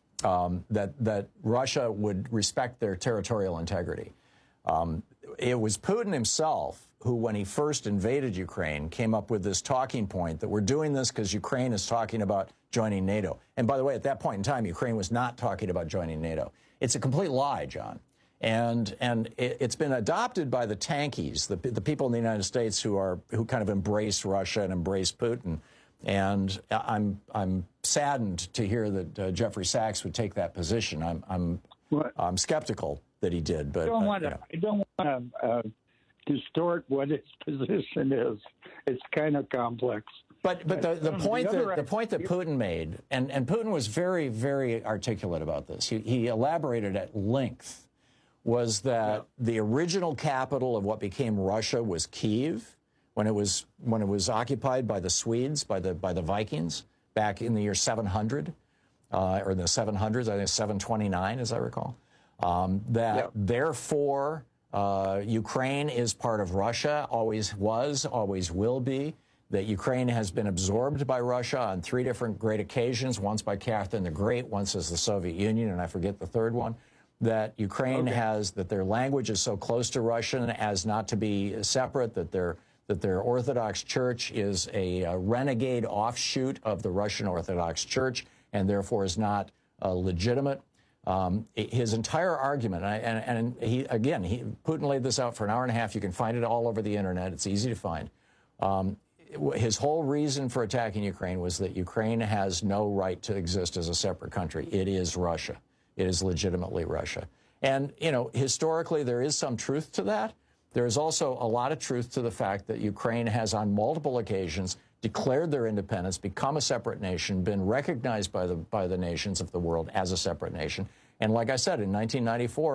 um, that, that Russia would respect their territorial integrity. Um, it was Putin himself who, when he first invaded Ukraine, came up with this talking point that we're doing this because Ukraine is talking about joining NATO. And by the way, at that point in time, Ukraine was not talking about joining NATO. It's a complete lie, John. And and it, it's been adopted by the tankies, the, the people in the United States who are who kind of embrace Russia and embrace Putin. And I'm I'm saddened to hear that uh, Jeffrey Sachs would take that position. I'm I'm what? I'm skeptical that he did. But I don't uh, want to. you know. I don't want to uh, distort what his position is. It's kind of complex. But but the, the Um, point the that other the point that Putin made, and, and Putin was very, very articulate about this. He he elaborated at length, was that the original capital of what became Russia was Kiev when it was when it was occupied by the Swedes, by the by the Vikings back in the year seven hundred, uh, or in the seven hundreds, I think seven twenty-nine, as I recall. Um, that yep. Therefore, uh, Ukraine is part of Russia, always was, always will be. That Ukraine has been absorbed by Russia on three different great occasions, once by Catherine the Great, once as the Soviet Union, and I forget the third one. That Ukraine okay. has, that their language is so close to Russian as not to be separate, that their that their Orthodox Church is a, a renegade offshoot of the Russian Orthodox Church and therefore is not uh, legitimate. Um, his entire argument, and, and, and he again, he, Putin laid this out for an hour and a half. You can find it all over the internet. It's easy to find. Um, his whole reason for attacking Ukraine was that Ukraine has no right to exist as a separate country. It is Russia. It is legitimately Russia. And, you know, historically, there is some truth to that. There is also a lot of truth to the fact that Ukraine has on multiple occasions declared their independence, become a separate nation, been recognized by the by the nations of the world as a separate nation. And like I said, in nineteen ninety-four,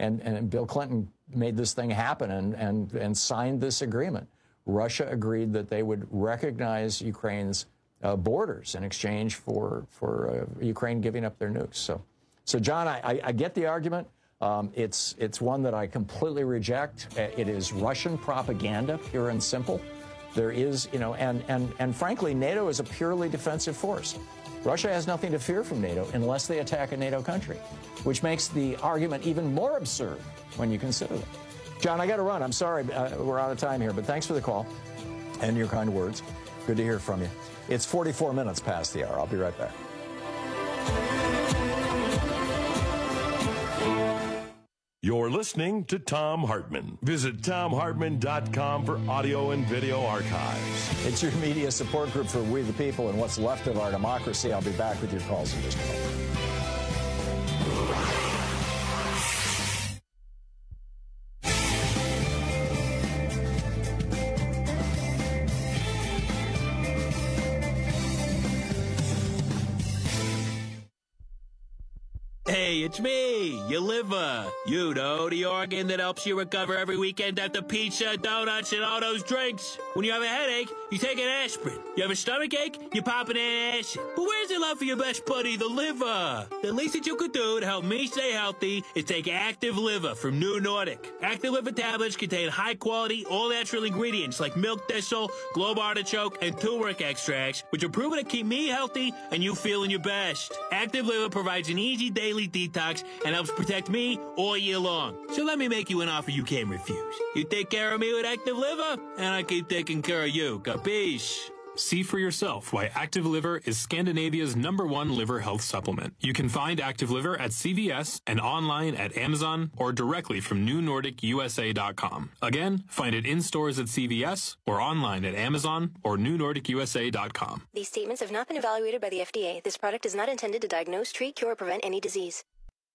and, and Bill Clinton made this thing happen and, and, and signed this agreement. Russia agreed that they would recognize Ukraine's uh, borders in exchange for, for uh, Ukraine giving up their nukes. So, so John, I, I, I get the argument. Um, it's, it's one that I completely reject. It is Russian propaganda, pure and simple. There is, you know, and, and, and frankly, NATO is a purely defensive force. Russia has nothing to fear from NATO unless they attack a NATO country, which makes the argument even more absurd when you consider them. John, I got to run. I'm sorry. Uh, we're out of time here, but thanks for the call and your kind words. Good to hear from you. It's forty-four minutes past the hour. I'll be right back. You're listening to Thom Hartmann. Visit Thom Hartmann dot com for audio and video archives. It's your media support group for We the People and what's left of our democracy. I'll be back with your calls in just a moment. Hey, it's me, your liver. You know, the organ that helps you recover every weekend after pizza, donuts, and all those drinks. When you have a headache, you take an aspirin. You have a stomach ache, you pop an acid. But where's the love for your best buddy, the liver? The least that you could do to help me stay healthy is take Active Liver from New Nordic. Active Liver tablets contain high-quality, all-natural ingredients like milk thistle, globe artichoke, and turmeric extracts, which are proven to keep me healthy and you feeling your best. Active Liver provides an easy daily detox and helps protect me all year long. So let me make you an offer you can't refuse. You take care of me with Active Liver, and I keep taking care of you. Capiche? See for yourself why Active Liver is Scandinavia's number one liver health supplement. You can find Active Liver at C V S and online at Amazon or directly from New Nordic U S A dot com. Again, find it in stores at C V S or online at Amazon or New Nordic U S A dot com. These statements have not been evaluated by the F D A. This product is not intended to diagnose, treat, cure, or prevent any disease.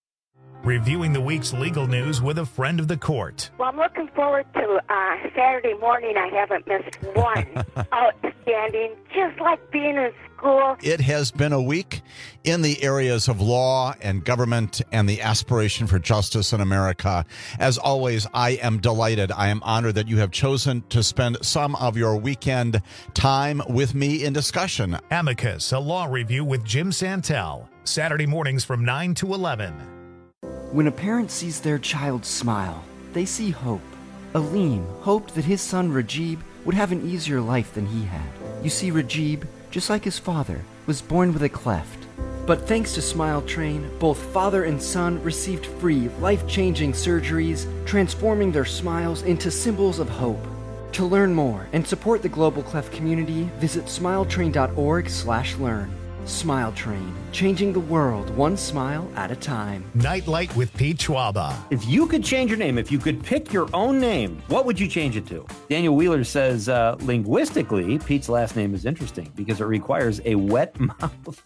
Reviewing the week's legal news with a friend of the court. Well, I'm looking forward to uh, Saturday morning. I haven't missed one. Outstanding, just like being in school. It has been a week in the areas of law and government and the aspiration for justice in America. As always, I am delighted. I am honored that you have chosen to spend some of your weekend time with me in discussion. Amicus, a law review with Jim Santel. Saturday mornings from nine to eleven. When a parent sees their child smile, they see hope. Aleem hoped that his son Rajib would have an easier life than he had. You see, Rajib, just like his father, was born with a cleft. But thanks to Smile Train, both father and son received free, life-changing surgeries, transforming their smiles into symbols of hope. To learn more and support the Global Cleft community, visit smiletrain.org slash learn. Smile Train, changing the world one smile at a time. Nightlight with Pete Schwaba. If you could change your name, if you could pick your own name, what would you change it to? Daniel Wheeler says, uh, linguistically, Pete's last name is interesting because it requires a wet mouth.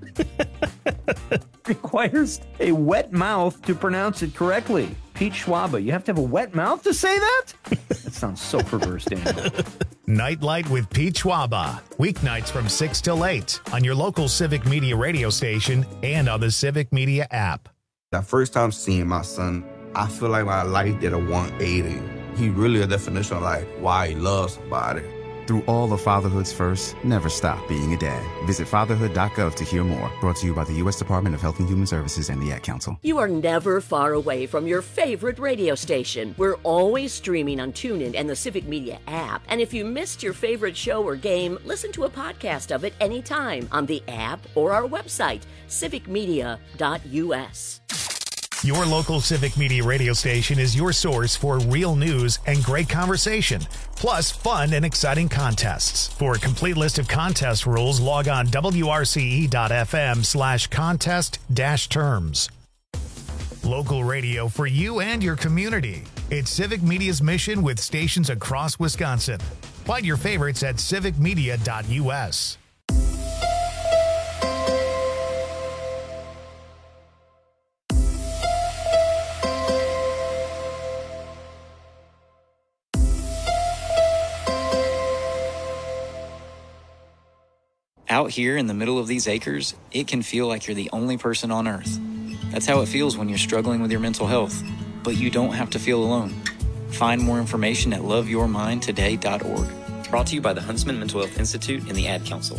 requires a wet mouth to pronounce it correctly. Pete Schwaba, you have to have a wet mouth to say that? That sounds so perverse, Daniel. Nightlight with Pete Schwaba. Weeknights from six till eight on your local Civic Media radio station and on the Civic Media app. The first time seeing my son, I feel like my life did a one eighty. He really a definition of like why he loves somebody. Through all of fatherhood's first, never stop being a dad. Visit fatherhood dot gov to hear more. Brought to you by the U S Department of Health and Human Services and the Ad Council. You are never far away from your favorite radio station. We're always streaming on TuneIn and the Civic Media app. And if you missed your favorite show or game, listen to a podcast of it anytime on the app or our website, civic media dot U S. Your local Civic Media radio station is your source for real news and great conversation, plus fun and exciting contests. For a complete list of contest rules, log on W R C E dot F M slash contest dash terms. Local radio for you and your community. It's Civic Media's mission with stations across Wisconsin. Find your favorites at civic media dot U S. Out here in the middle of these acres, it can feel like you're the only person on earth. That's how it feels when you're struggling with your mental health. but you don't have to feel alone. Find more information at love your mind today dot org. Brought to you by the Huntsman Mental Health Institute and the Ad Council.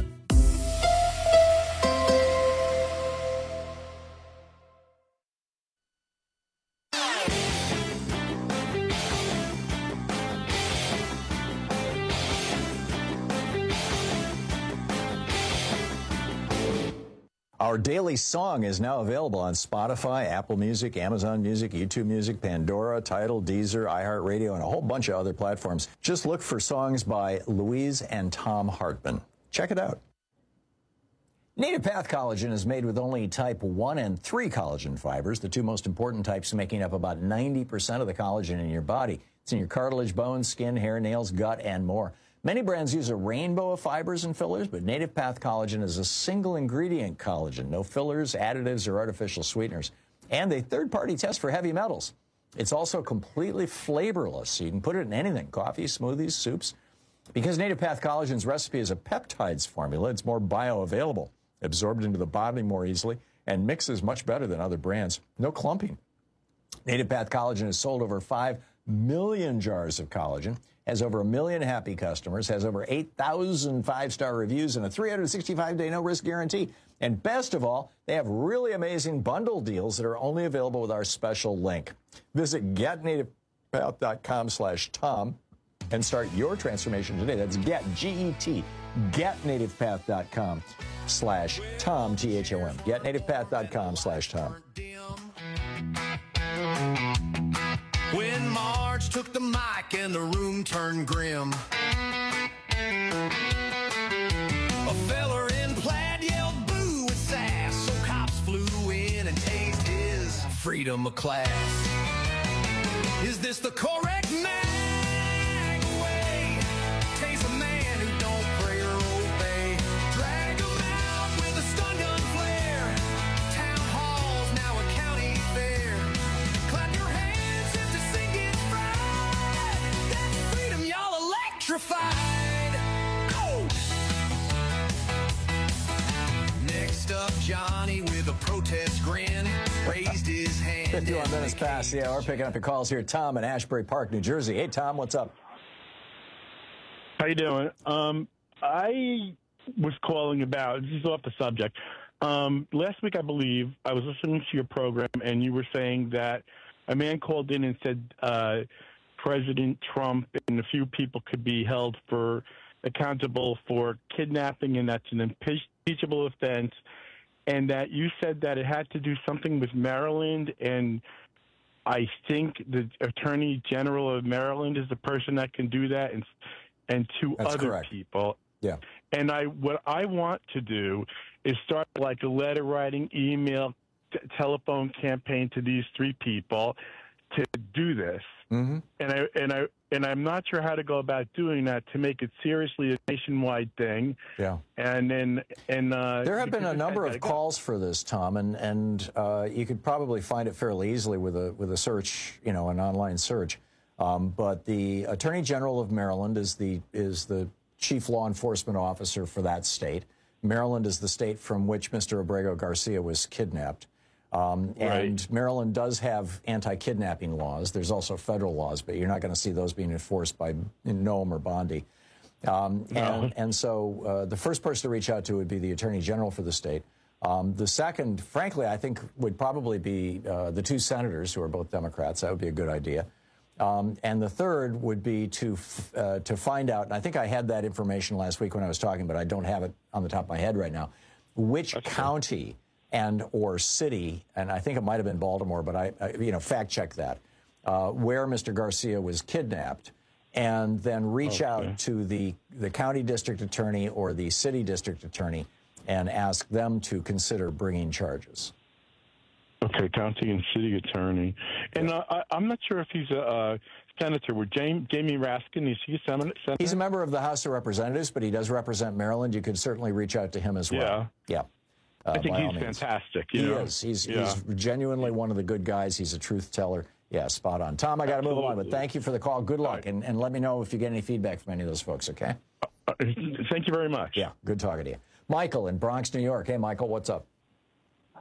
Our daily song is now available on Spotify, Apple Music, Amazon Music, YouTube Music, Pandora, Tidal, Deezer, iHeartRadio, and a whole bunch of other platforms. Just look for songs by Louise and Tom Hartman. Check it out. Native Path Collagen is made with only type one and three collagen fibers, the two most important types making up about ninety percent of the collagen in your body. It's in your cartilage, bones, skin, hair, nails, gut, and more. Many brands use a rainbow of fibers and fillers, but Native Path Collagen is a single ingredient collagen. No fillers, additives, or artificial sweeteners. And a third-party test for heavy metals. It's also completely flavorless, so you can put it in anything, coffee, smoothies, soups. Because Native Path Collagen's recipe is a peptides formula, it's more bioavailable, absorbed into the body more easily, and mixes much better than other brands. No clumping. Native Path Collagen has sold over five million jars of collagen, has over a million happy customers, has over eight thousand five-star reviews, and a three hundred sixty-five day no-risk guarantee. And best of all, they have really amazing bundle deals that are only available with our special link. Visit get native path dot com slash Tom and start your transformation today. That's get, G E T, get native path dot com slash Tom, T H O M. get native path dot com slash Tom. When Marge took the mic and the room turned grim, a feller in plaid yelled boo with sass, so cops flew in and tased his freedom of class. Is this the correct mag way? Tase a man who don't pray or obey. Drag him out with a stun gun flare. Town hall's now a county fair. Clap your hands if the scene gets fried. That's freedom, y'all electrified. Oh! Next up, Johnny with a protest grin raised his hand. fifty-one minutes past the hour. Picking up your calls here. Tom in Ashbury Park, New Jersey. Hey, Tom, what's up? How you doing? Um, I was calling about, this is off the subject. Um, last week, I believe, I was listening to your program, and you were saying that a man called in and said uh, President Trump and a few people could be held for accountable for kidnapping, and that's an impeachable offense, and that you said that it had to do something with Maryland, and I think the Attorney General of Maryland is the person that can do that, and and two That's other correct. people. Yeah. And I, what I want to do is start like a letter writing, email, t- telephone campaign to these three people to do this. Mm-hmm. And I and I and I'm not sure how to go about doing that to make it seriously a nationwide thing. Yeah. And then and uh, There have been because a number I- of I got- calls for this, Tom, and and uh, you could probably find it fairly easily with a with a search, you know, an online search. Um, but the Attorney General of Maryland is the is the chief law enforcement officer for that state. Maryland is the state from which Mister Abrego Garcia was kidnapped. Um, and Right. Maryland does have anti-kidnapping laws. There's also federal laws, but you're not going to see those being enforced by Noam or Bondi. Um, No. and, and so uh, the first person to reach out to would be the Attorney General for the state. Um, the second, frankly, I think would probably be uh, the two senators who are both Democrats. That would be a good idea. Um, and the third would be to f- uh, to find out, and I think I had that information last week when I was talking, but I don't have it on the top of my head right now, which county and or city, and I think it might have been Baltimore, but I, I you know, fact check that, uh, where Mister Garcia was kidnapped, and then reach Okay. out to the, the county district attorney or the city district attorney and ask them to consider bringing charges. Okay, county and city attorney. And uh, I, I'm not sure if he's a uh, senator. With Jamie, Jamie Raskin, is he a senator? He's a member of the House of Representatives, but he does represent Maryland. You could certainly reach out to him as well. Yeah. Uh, I think by all he's means. fantastic. You He know? is. He's, Yeah. he's genuinely one of the good guys. He's a truth teller. Yeah, spot on. Tom, I got to move along, but thank you for the call. Good luck, and, and let me know if you get any feedback from any of those folks, okay? Uh, thank you very much. Yeah, good talking to you. Michael in Bronx, New York. Hey, Michael, what's up?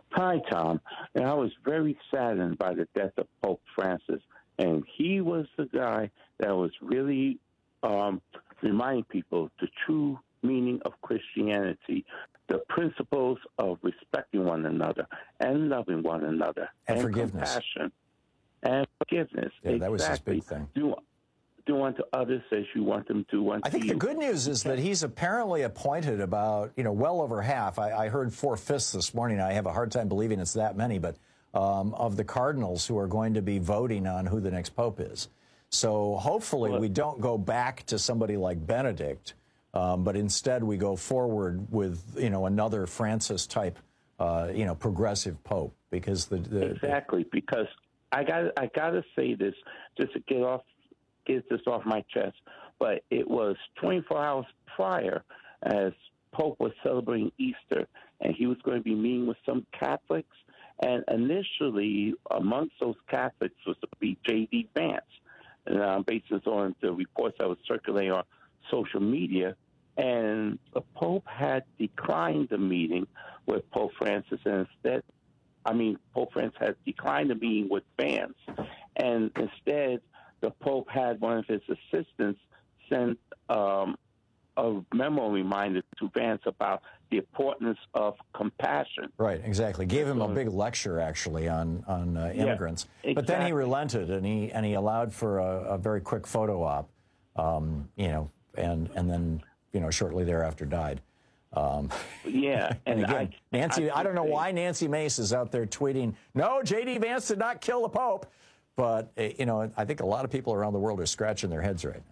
Hi, Tom. And I was very saddened by the death of Pope Francis. And he was the guy that was really um, reminding people the true meaning of Christianity, the principles of respecting one another and loving one another. And, and forgiveness. Compassion and forgiveness. Yeah, exactly. that was his big thing. Do, do unto others as you want them to unto I think you. the good news is that he's apparently appointed about, you know, well over half. I, I heard four-fifths this morning. I have a hard time believing it's that many, but um, of the cardinals who are going to be voting on who the next pope is. So hopefully well, we don't go back to somebody like Benedict, um, but instead we go forward with, you know, another Francis-type, uh, you know, progressive pope. Because the, the exactly because I got I got to say this just to get off. Get this off my chest, but it was twenty-four hours prior as Pope was celebrating Easter, and he was going to be meeting with some Catholics, and initially amongst those Catholics was to be J D Vance, and uh, based on the reports that was circulating on social media, and the Pope had declined the meeting with Pope Francis, and instead, I mean, Pope Francis had declined the meeting with Vance, and instead the Pope had one of his assistants send um, a memo reminder to Vance about the importance of compassion. Right, exactly. Gave him a big lecture, actually, on on uh, immigrants. Yeah, exactly. But then he relented, and he and he allowed for a, a very quick photo op, um, you know, and and then you know shortly thereafter died. Um, yeah, and, and again, I, Nancy. I, I don't know say, why Nancy Mace is out there tweeting, "No, J D Vance did not kill the Pope." But, you know, I think a lot of people around the world are scratching their heads right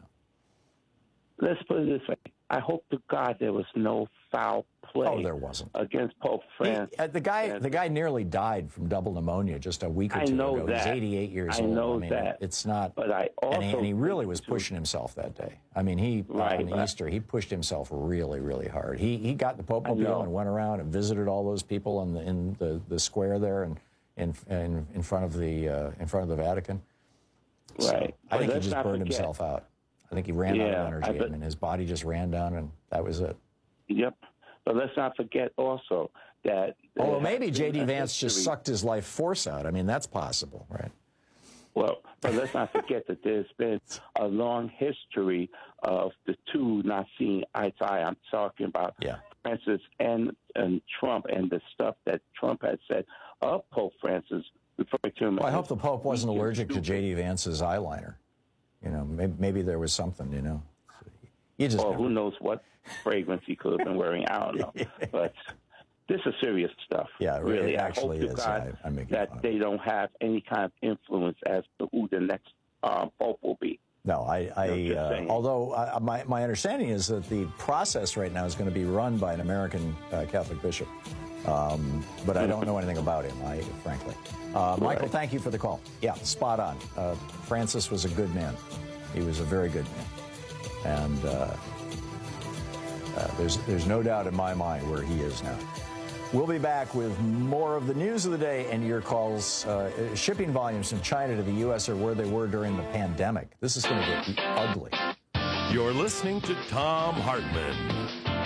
now. Let's put it this way. I hope to God there was no foul play oh, there wasn't. against Pope Francis. He, uh, the guy and, the guy nearly died from double pneumonia just a week or I two know ago. that. He's eighty-eight years I old. know I mean, that. It's not. But I also and, he, and he really was pushing himself that day. I mean, he right, on right. Easter, he pushed himself really, really hard. He he got the Pope-mobile and went around and visited all those people in the in the, the square there and in in, in front of the uh, in front of the Vatican. Right. So I think he just burned forget. himself out. I think he ran yeah, out of energy. I, but, I mean, his body just ran down, and that was it. Yep. But let's not forget also that... Oh, well, maybe J D Vance history. just sucked his life force out. I mean, that's possible, right? Well, but let's not forget that there's been a long history of the two not seeing eye to eye. I'm talking about yeah. Francis and, and Trump and the stuff that Trump had said of Pope Francis. To him well, I hope the Pope wasn't allergic stupid. to J D Vance's eyeliner. You know, maybe, maybe there was something, you know. You just or never... who knows what fragrance he could have been wearing. I don't know. But this is serious stuff. Yeah, it really. actually I hope is. to God I, I that they don't have any kind of influence as to who the next uh, Pope will be. No, I, I uh, although uh, my, my understanding is that the process right now is going to be run by an American uh, Catholic bishop. Um, but I don't know anything about him, I, frankly. Uh, Michael, right. thank you for the call. Yeah, spot on. Uh, Francis was a good man. He was a very good man. And uh, uh, there's, there's no doubt in my mind where he is now. We'll be back with more of the news of the day and your calls. Uh, shipping volumes from China to the U S are where they were during the pandemic. This is going to get ugly. You're listening to Tom Hartman.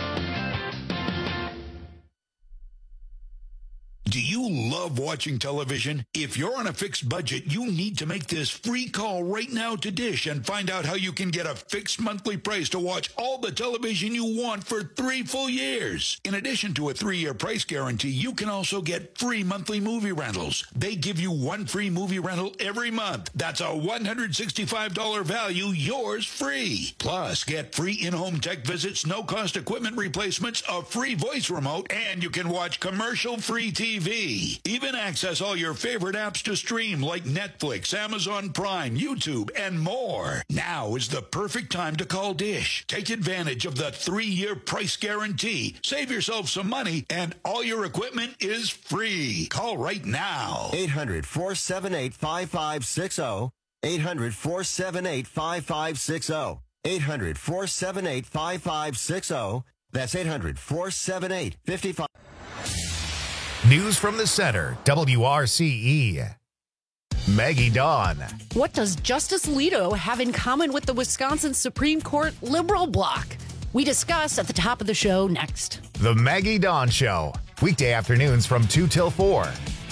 Do you love watching television? If you're on a fixed budget, you need to make this free call right now to Dish and find out how you can get a fixed monthly price to watch all the television you want for three full years. In addition to a three-year price guarantee, you can also get free monthly movie rentals. They give you one free movie rental every month. That's a one hundred sixty-five dollars value, yours free. Plus, get free in-home tech visits, no-cost equipment replacements, a free voice remote, and you can watch commercial-free T V. Even access all your favorite apps to stream like Netflix, Amazon Prime, YouTube, and more. Now is the perfect time to call Dish. Take advantage of the three-year price guarantee. Save yourself some money, and all your equipment is free. Call right now. eight hundred, four seven eight, five five six zero. eight hundred, four seven eight, five five six zero. eight hundred, four seven eight, five five six zero. That's eight hundred, four seven eight, five five. News from the Center, W R C E. Maggie Dawn. What does Justice Alito have in common with the Wisconsin Supreme Court liberal bloc? We discuss at the top of the show next. The Maggie Dawn Show, Weekday afternoons from two till four.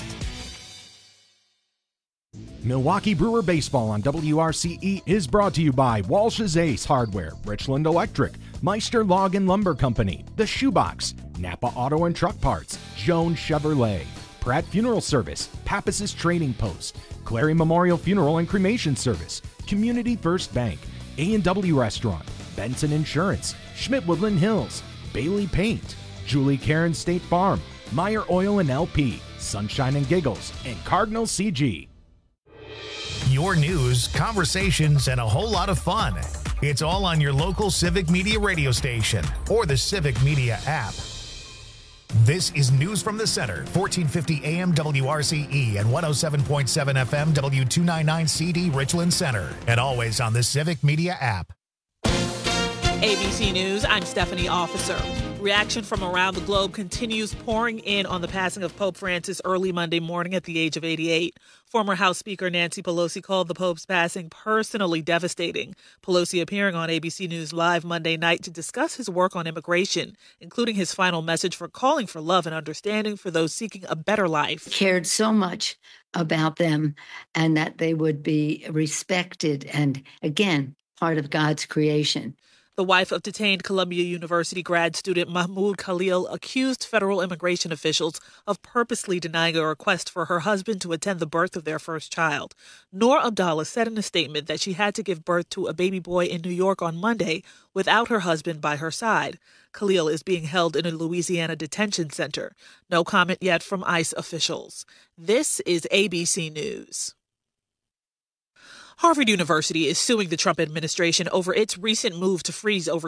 Milwaukee Brewer Baseball on W R C E is brought to you by Walsh's Ace Hardware, Richland Electric, Meister Log and Lumber Company, The Shoebox, Napa Auto and Truck Parts, Jones Chevrolet, Pratt Funeral Service, Pappas's Trading Post, Clary Memorial Funeral and Cremation Service, Community First Bank, A and W Restaurant, Benson Insurance, Schmidt Woodland Hills, Bailey Paint, Julie Karen State Farm, Meyer Oil and L P, Sunshine and Giggles, and Cardinal C G. Your news, conversations, and a whole lot of fun. It's all on your local Civic Media radio station or the Civic Media app. This is News from the Center, fourteen fifty A M W R C E and one oh seven point seven F M W two ninety-nine C D Richland Center, and always on the Civic Media app. A B C News, I'm Stephanie Officer. Reaction from around the globe continues pouring in on the passing of Pope Francis early Monday morning at the age of eighty-eight. Former House Speaker Nancy Pelosi called the Pope's passing personally devastating. Pelosi appearing on A B C News Live Monday night to discuss his work on immigration, including his final message for calling for love and understanding for those seeking a better life. Cared so much about them and that they would be respected and, again, part of God's creation. The wife of detained Columbia University grad student Mahmoud Khalil accused federal immigration officials of purposely denying a request for her husband to attend the birth of their first child. Noor Abdallah said in a statement that she had to give birth to a baby boy in New York on Monday without her husband by her side. Khalil is being held in a Louisiana detention center. No comment yet from ICE officials. This is A B C News. Harvard University is suing the Trump administration over its recent move to freeze over